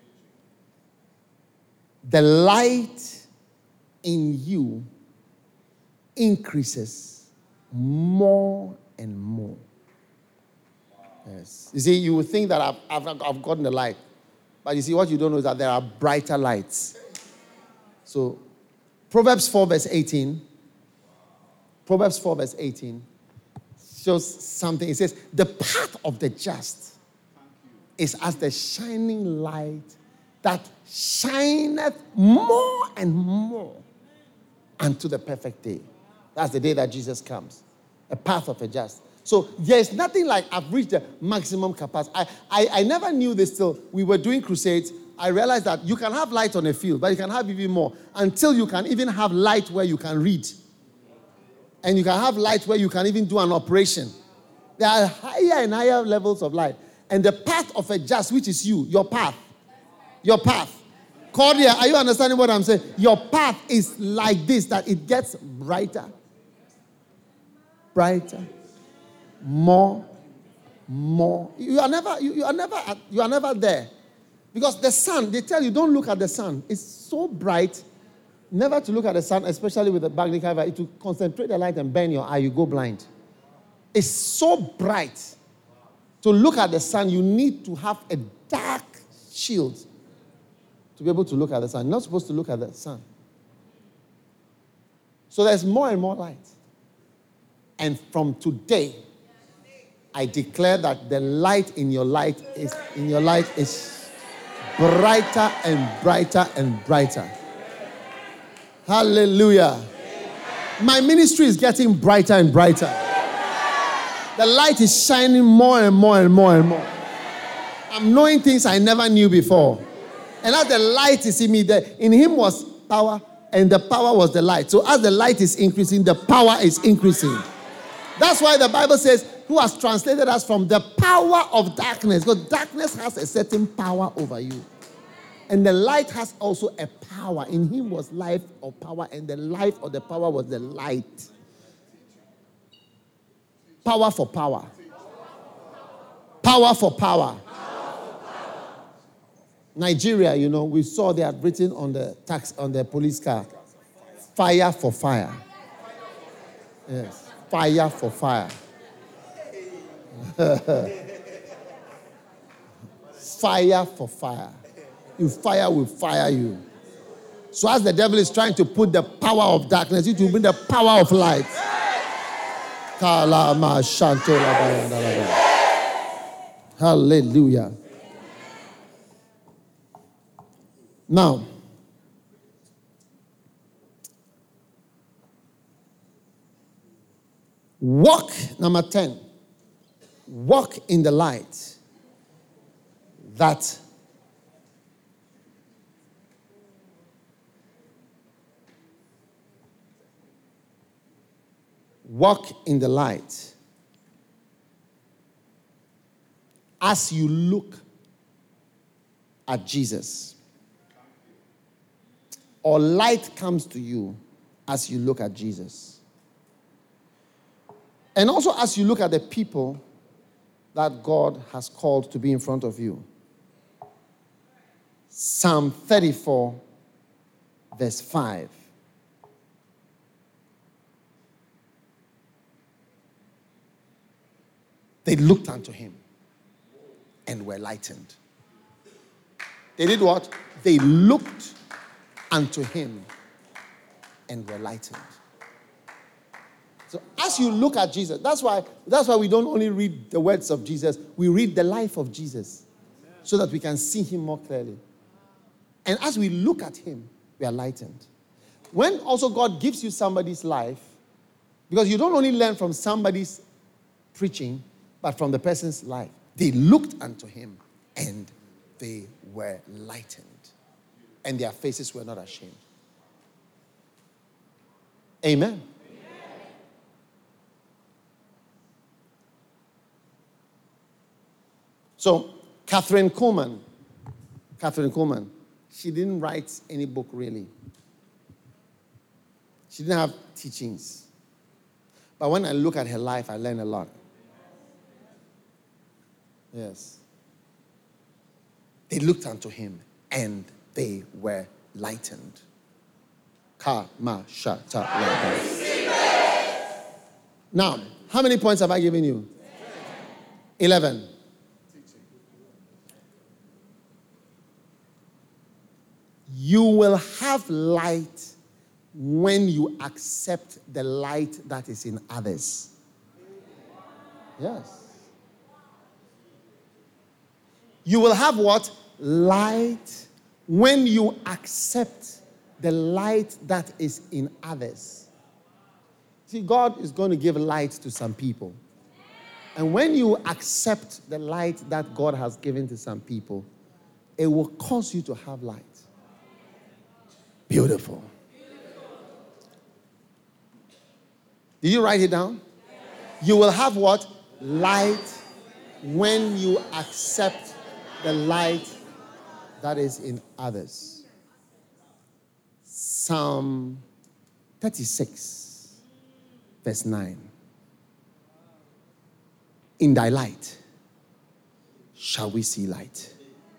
the light in you increases more and more. Yes. You see, you would think that I've, I've, I've gotten the light. But you see, what you don't know is that there are brighter lights. So, Proverbs four verse eighteen. Proverbs four verse eighteen shows something. It says, the path of the just is as the shining light that shineth more and more unto the perfect day. That's the day that Jesus comes. A path of the just. So there's nothing like I've reached the maximum capacity. I, I, I never knew this till we were doing crusades. I realized that you can have light on a field, but you can have even more until you can even have light where you can read. And you can have light where you can even do an operation. There are higher and higher levels of light. And the path of a just, which is you, your path. Your path. Cordia, are you understanding what I'm saying? Your path is like this, that it gets brighter. Brighter. More, more. You are never, you, you are never, you are never there, because the sun. They tell you don't look at the sun. It's so bright, never to look at the sun, especially with the magnifier. It will concentrate the light and burn your eye. You go blind. It's so bright. To look at the sun, you need to have a dark shield to be able to look at the sun. You're not supposed to look at the sun. So there's more and more light. And from today, I declare that the light in your light is in your light is brighter and brighter and brighter. Hallelujah. My ministry is getting brighter and brighter. The light is shining more and more and more and more. I'm knowing things I never knew before. And as the light is in me, the, in him was power, and the power was the light. So as the light is increasing, the power is increasing. That's why the Bible says, who has translated us from the power of darkness. Because darkness has a certain power over you. And the light has also a power. In him was life or power, and the life or the power was the light. Power for power. Power for power. Nigeria, you know, we saw they had written on the tax on the police car, fire for fire. Yes, fire for fire. Fire for fire. You fire will fire you. So as the devil is trying to put the power of darkness, it will bring the power of light. Hallelujah. Now, walk, number ten, walk in the light that walk in the light as you look at Jesus. Or light comes to you as you look at Jesus. And also as you look at the people that God has called to be in front of you. Psalm thirty-four, verse five. They looked unto him and were lightened. They did what? They looked unto him and were lightened. So as you look at Jesus, that's why, that's why we don't only read the words of Jesus, we read the life of Jesus so that we can see him more clearly. And as we look at him, we are lightened. When also God gives you somebody's life, because you don't only learn from somebody's preaching, but from the person's life. They looked unto him and they were lightened. And their faces were not ashamed. Amen. Amen. So, Catherine Kuhlman, Catherine Kuhlman, she didn't write any book really. She didn't have teachings. But when I look at her life, I learn a lot. Yes. They looked unto him and they were lightened. Ka ma sha ta. Now, how many points have I given you? Eleven. You will have light when you accept the light that is in others. Yes. You will have what? Light when you accept the light that is in others. See, God is going to give light to some people. And when you accept the light that God has given to some people, it will cause you to have light. Beautiful. Did you write it down? You will have what? Light when you accept the light that is in others. Psalm thirty-six, verse nine. In thy light shall we see light.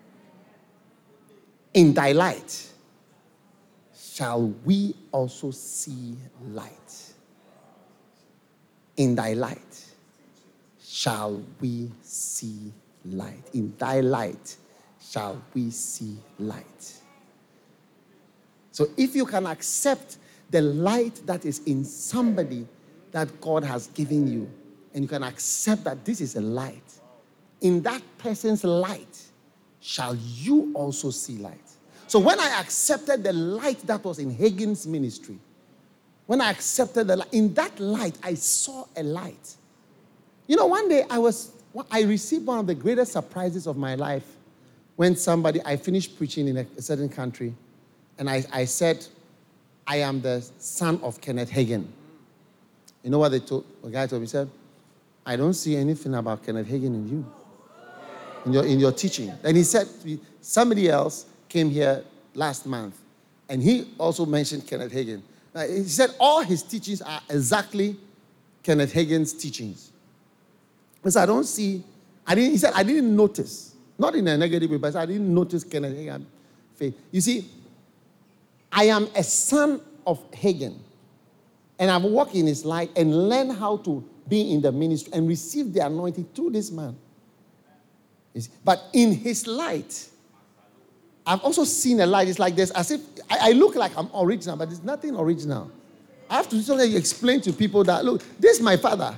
In thy light shall we also see light. In thy light shall we see light. In thy light shall we see light. So if you can accept the light that is in somebody, that God has given you, and you can accept that this is a light, in that person's light shall you also see light. So when I accepted the light that was in Hagin's ministry, when I accepted the light, in that light, I saw a light. You know, one day I was, I received one of the greatest surprises of my life when somebody, I finished preaching in a, a certain country, and I, I said, I am the son of Kenneth Hagin. You know what they told, the guy told me, he said, I don't see anything about Kenneth Hagin in you, in your, in your teaching. And he said, somebody else came here last month, and he also mentioned Kenneth Hagin. He said all his teachings are exactly Kenneth Hagin's teachings. He said, I don't see, I didn't, he said, I didn't notice, not in a negative way, but I didn't notice Kenneth Hagin faith. You see, I am a son of Hagin, and I've walked in his light and learned how to be in the ministry and receive the anointing through this man. But in his light, I've also seen a light. It's like this, as if I, I look like I'm original, but there's nothing original. I have to sort of explain to people that, look, this is my father.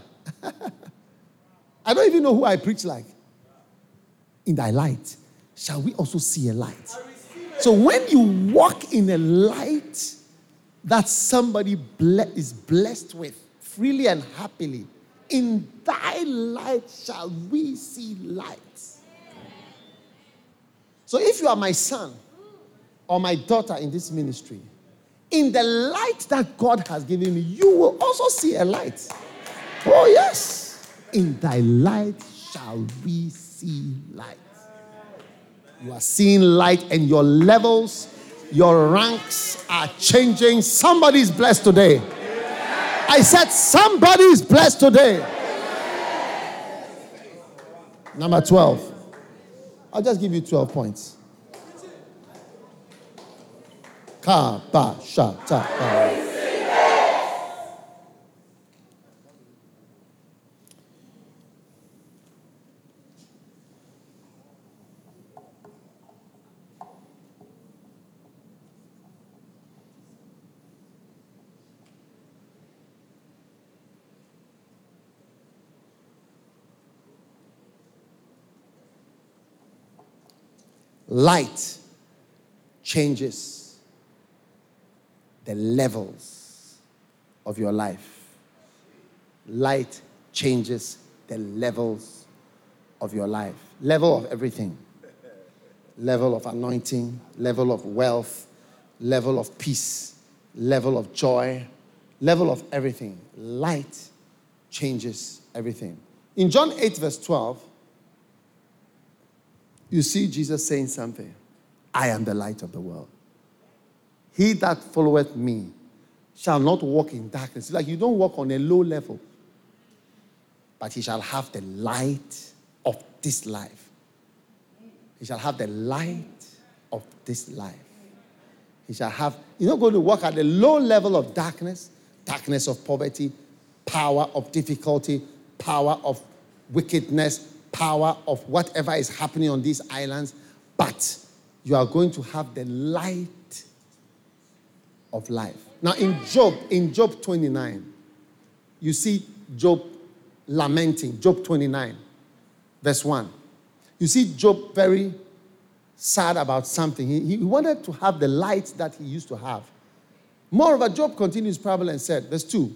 I don't even know who I preach like. In thy light, shall we also see a light? So when you walk in a light that somebody ble- is blessed with, freely and happily, in thy light shall we see light. So if you are my son or my daughter in this ministry, in the light that God has given me, you will also see a light. Oh yes. In thy light shall we see light. You are seeing light, and your levels, your ranks are changing. Somebody is blessed today. I said somebody is blessed today. Number twelve. I'll just give you twelve points. Ka, ba, sha, ta, ba. Light changes the levels of your life. Light changes the levels of your life. Level of everything. Level of anointing, level of wealth, level of peace, level of joy, level of everything. Light changes everything. In John eight verse twelve, you see Jesus saying something. I am the light of the world. He that followeth me shall not walk in darkness. It's like you don't walk on a low level, but he shall have the light of this life. He shall have the light of this life. He shall have, you're not going to walk at the low level of darkness, darkness of poverty, power of difficulty, power of wickedness, power of whatever is happening on these islands, but you are going to have the light of life. Now in Job, in Job twenty-nine, you see Job lamenting, Job twenty-nine, verse one. You see Job very sad about something. He, he wanted to have the light that he used to have. Moreover, Job continues parable and said, verse two,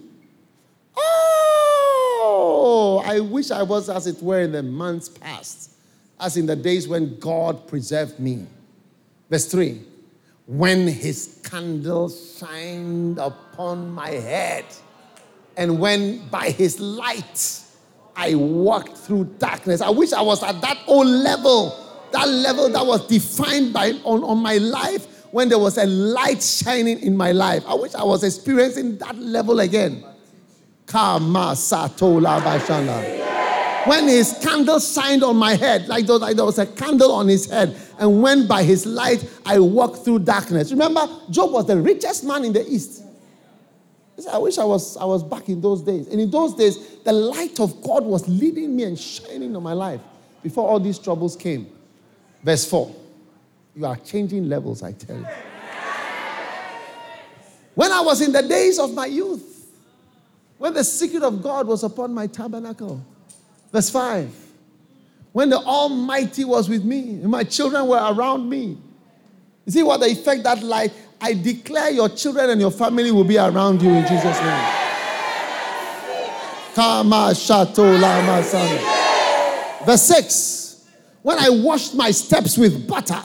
oh, I wish I was as it were in the months past, as in the days when God preserved me. Verse three, when his candle shined upon my head, and when by his light I walked through darkness. I wish I was at that old level, that level that was defined by on, on my life when there was a light shining in my life. I wish I was experiencing that level again. Kama satola bashana. When his candle shined on my head, like there, was, like there was a candle on his head, and when by his light I walked through darkness. Remember, Job was the richest man in the East. I wish I was, I was back in those days. And in those days, the light of God was leading me and shining on my life before all these troubles came. Verse four. You are changing levels, I tell you. When I was in the days of my youth, When the secret of God was upon my tabernacle. Verse five. When the Almighty was with me, and my children were around me. You see what the effect that light? I declare your children and your family will be around you in Jesus' name. Kama shato lama sana. Verse six. When I washed my steps with butter.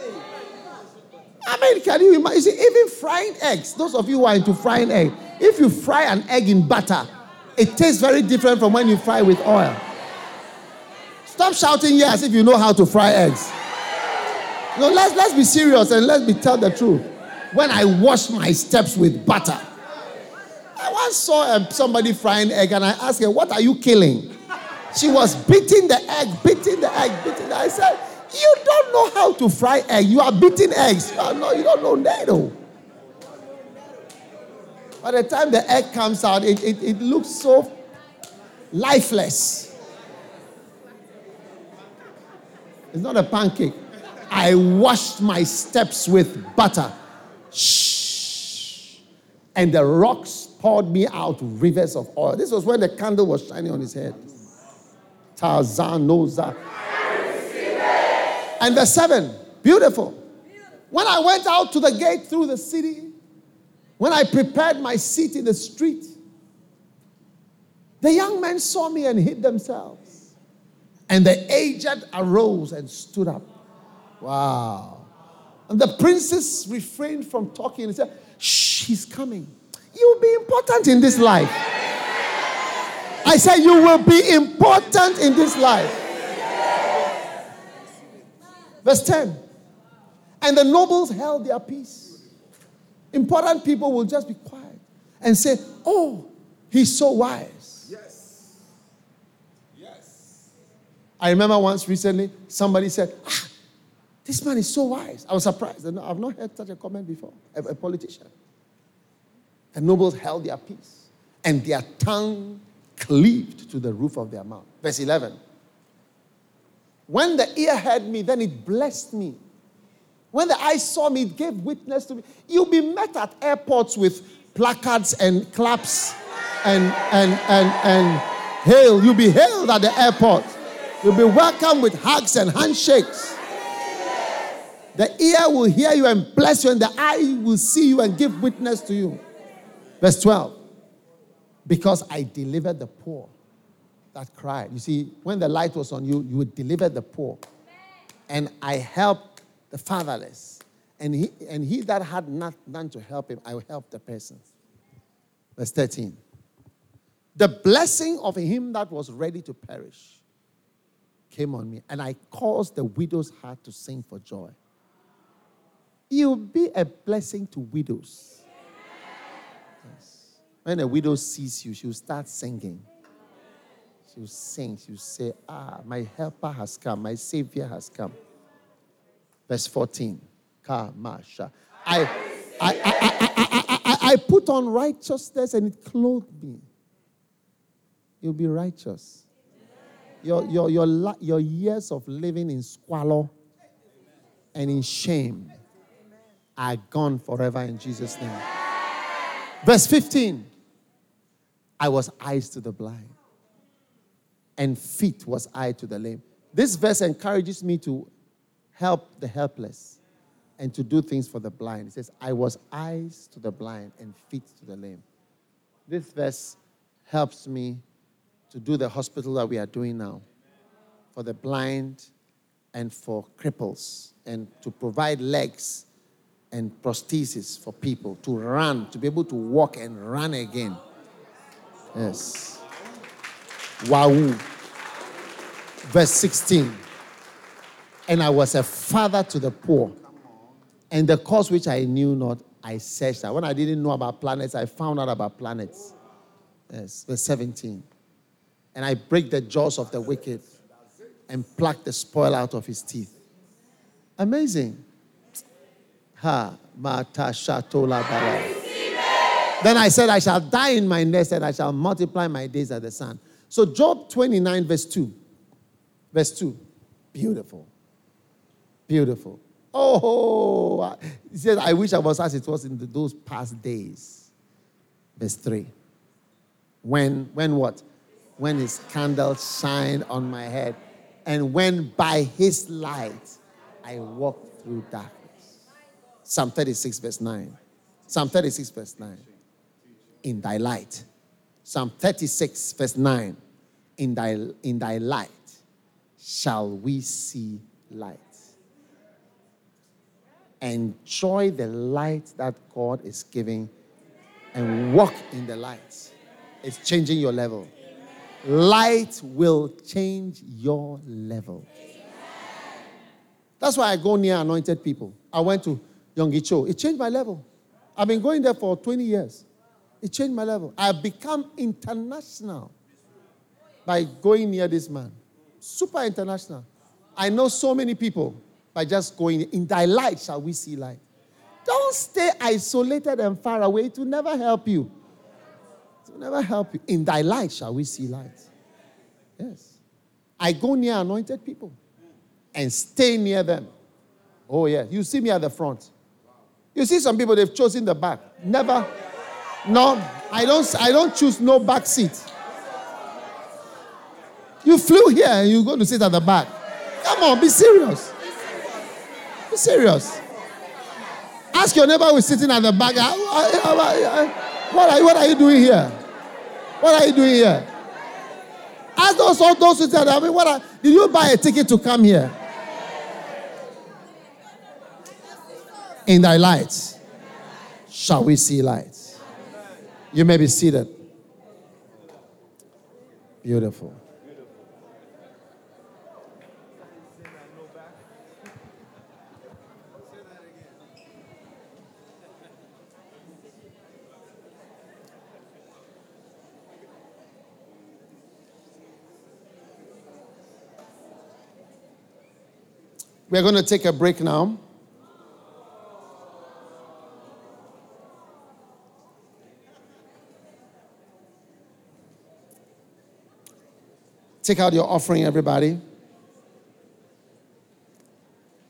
I mean, can you imagine? You see, even frying eggs, those of you who are into frying eggs, if you fry an egg in butter, it tastes very different from when you fry with oil. Stop shouting yes if you know how to fry eggs. No, let's, let's be serious and let's be tell the truth. When I wash my steps with butter. I once saw uh, somebody frying egg and I asked her, what are you killing? She was beating the egg, beating the egg, beating the egg. I said, you don't know how to fry egg. You are beating eggs. You, are not, you don't know NATO. By the time the egg comes out, it, it, it looks so lifeless. It's not a pancake. I washed my steps with butter. Shh. And the rocks poured me out rivers of oil. This was when the candle was shining on his head. Tarzan knows that. And verse seven, beautiful. When I went out to the gate through the city, when I prepared my seat in the street, the young men saw me and hid themselves. And the aged arose and stood up. Wow. And the princess refrained from talking and said, shh, he's coming. You'll be important in this life. I said, you will be important in this life. Verse ten. And the nobles held their peace. Important people will just be quiet and say, oh, he's so wise. Yes. Yes. I remember once recently, somebody said, ah, this man is so wise. I was surprised. I've not heard such a comment before. A, a politician. The nobles held their peace. And their tongue cleaved to the roof of their mouth. Verse eleven. When the ear heard me, then it blessed me. When the eye saw me, it gave witness to me. You'll be met at airports with placards and claps and, and, and, and hail. You'll be hailed at the airport. You'll be welcomed with hugs and handshakes. The ear will hear you and bless you, and the eye will see you and give witness to you. Verse twelve. Because I delivered the poor that cried. You see, when the light was on you, you would deliver the poor. And I helped the fatherless. And he, and he that had not, none to help him, I will help the person. Verse thirteen. The blessing of him that was ready to perish came on me. And I caused the widow's heart to sing for joy. You'll be a blessing to widows. Yes. When a widow sees you, she'll start singing. She'll sing. She'll say, ah, my helper has come. My savior has come. Verse fourteen. Kamasha. I, I, I, I, I, I, I put on righteousness and it clothed me. You'll be righteous. Your, your, your, your years of living in squalor and in shame are gone forever in Jesus' name. Verse fifteen. I was eyes to the blind, and feet was I to the lame. This verse encourages me to help the helpless and to do things for the blind. It says, I was eyes to the blind and feet to the lame. This verse helps me to do the hospital that we are doing now for the blind and for cripples, and to provide legs and prosthesis for people to run, to be able to walk and run again. Yes. Wow. Verse sixteen. And I was a father to the poor. And the cause which I knew not, I searched out. When I didn't know about planets, I found out about planets. Yes. Verse seventeen. And I break the jaws of the wicked and pluck the spoil out of his teeth. Amazing. Ha, mata shatola bara. Then I said, I shall die in my nest and I shall multiply my days as the sun. So Job twenty-nine verse two. Verse two. Beautiful. Beautiful. Oh, he said, I wish I was as it was in the, those past days. Verse three. When, when what? When his candle shined on my head, and when by his light I walked through darkness. Psalm thirty-six, verse nine. Psalm thirty-six, verse nine. In thy light. Psalm thirty-six, verse nine. In thy, in thy light shall we see light. Enjoy the light that God is giving and walk in the light. It's changing your level. Light will change your level. That's why I go near anointed people. I went to Yonggi Cho. It changed my level. I've been going there for twenty years. It changed my level. I've become international by going near this man. Super international. I know so many people by just going. In thy light shall we see light. Don't stay isolated and far away. It will never help you. It will never help you. In thy light shall we see light. Yes. I go near anointed people and stay near them. Oh, yeah. You see me at the front. You see some people, they've chosen the back. Never. No, I don't, I don't choose no back seat. You flew here and you're going to sit at the back. Come on, be serious. Be serious. Ask your neighbor who's sitting at the back, what are, what are you doing here? What are you doing here? Ask those, all those who said, I mean, what are, did you buy a ticket to come here? In thy light shall we see light. You may be seated. Beautiful. We're going to take a break now. Take out your offering, everybody.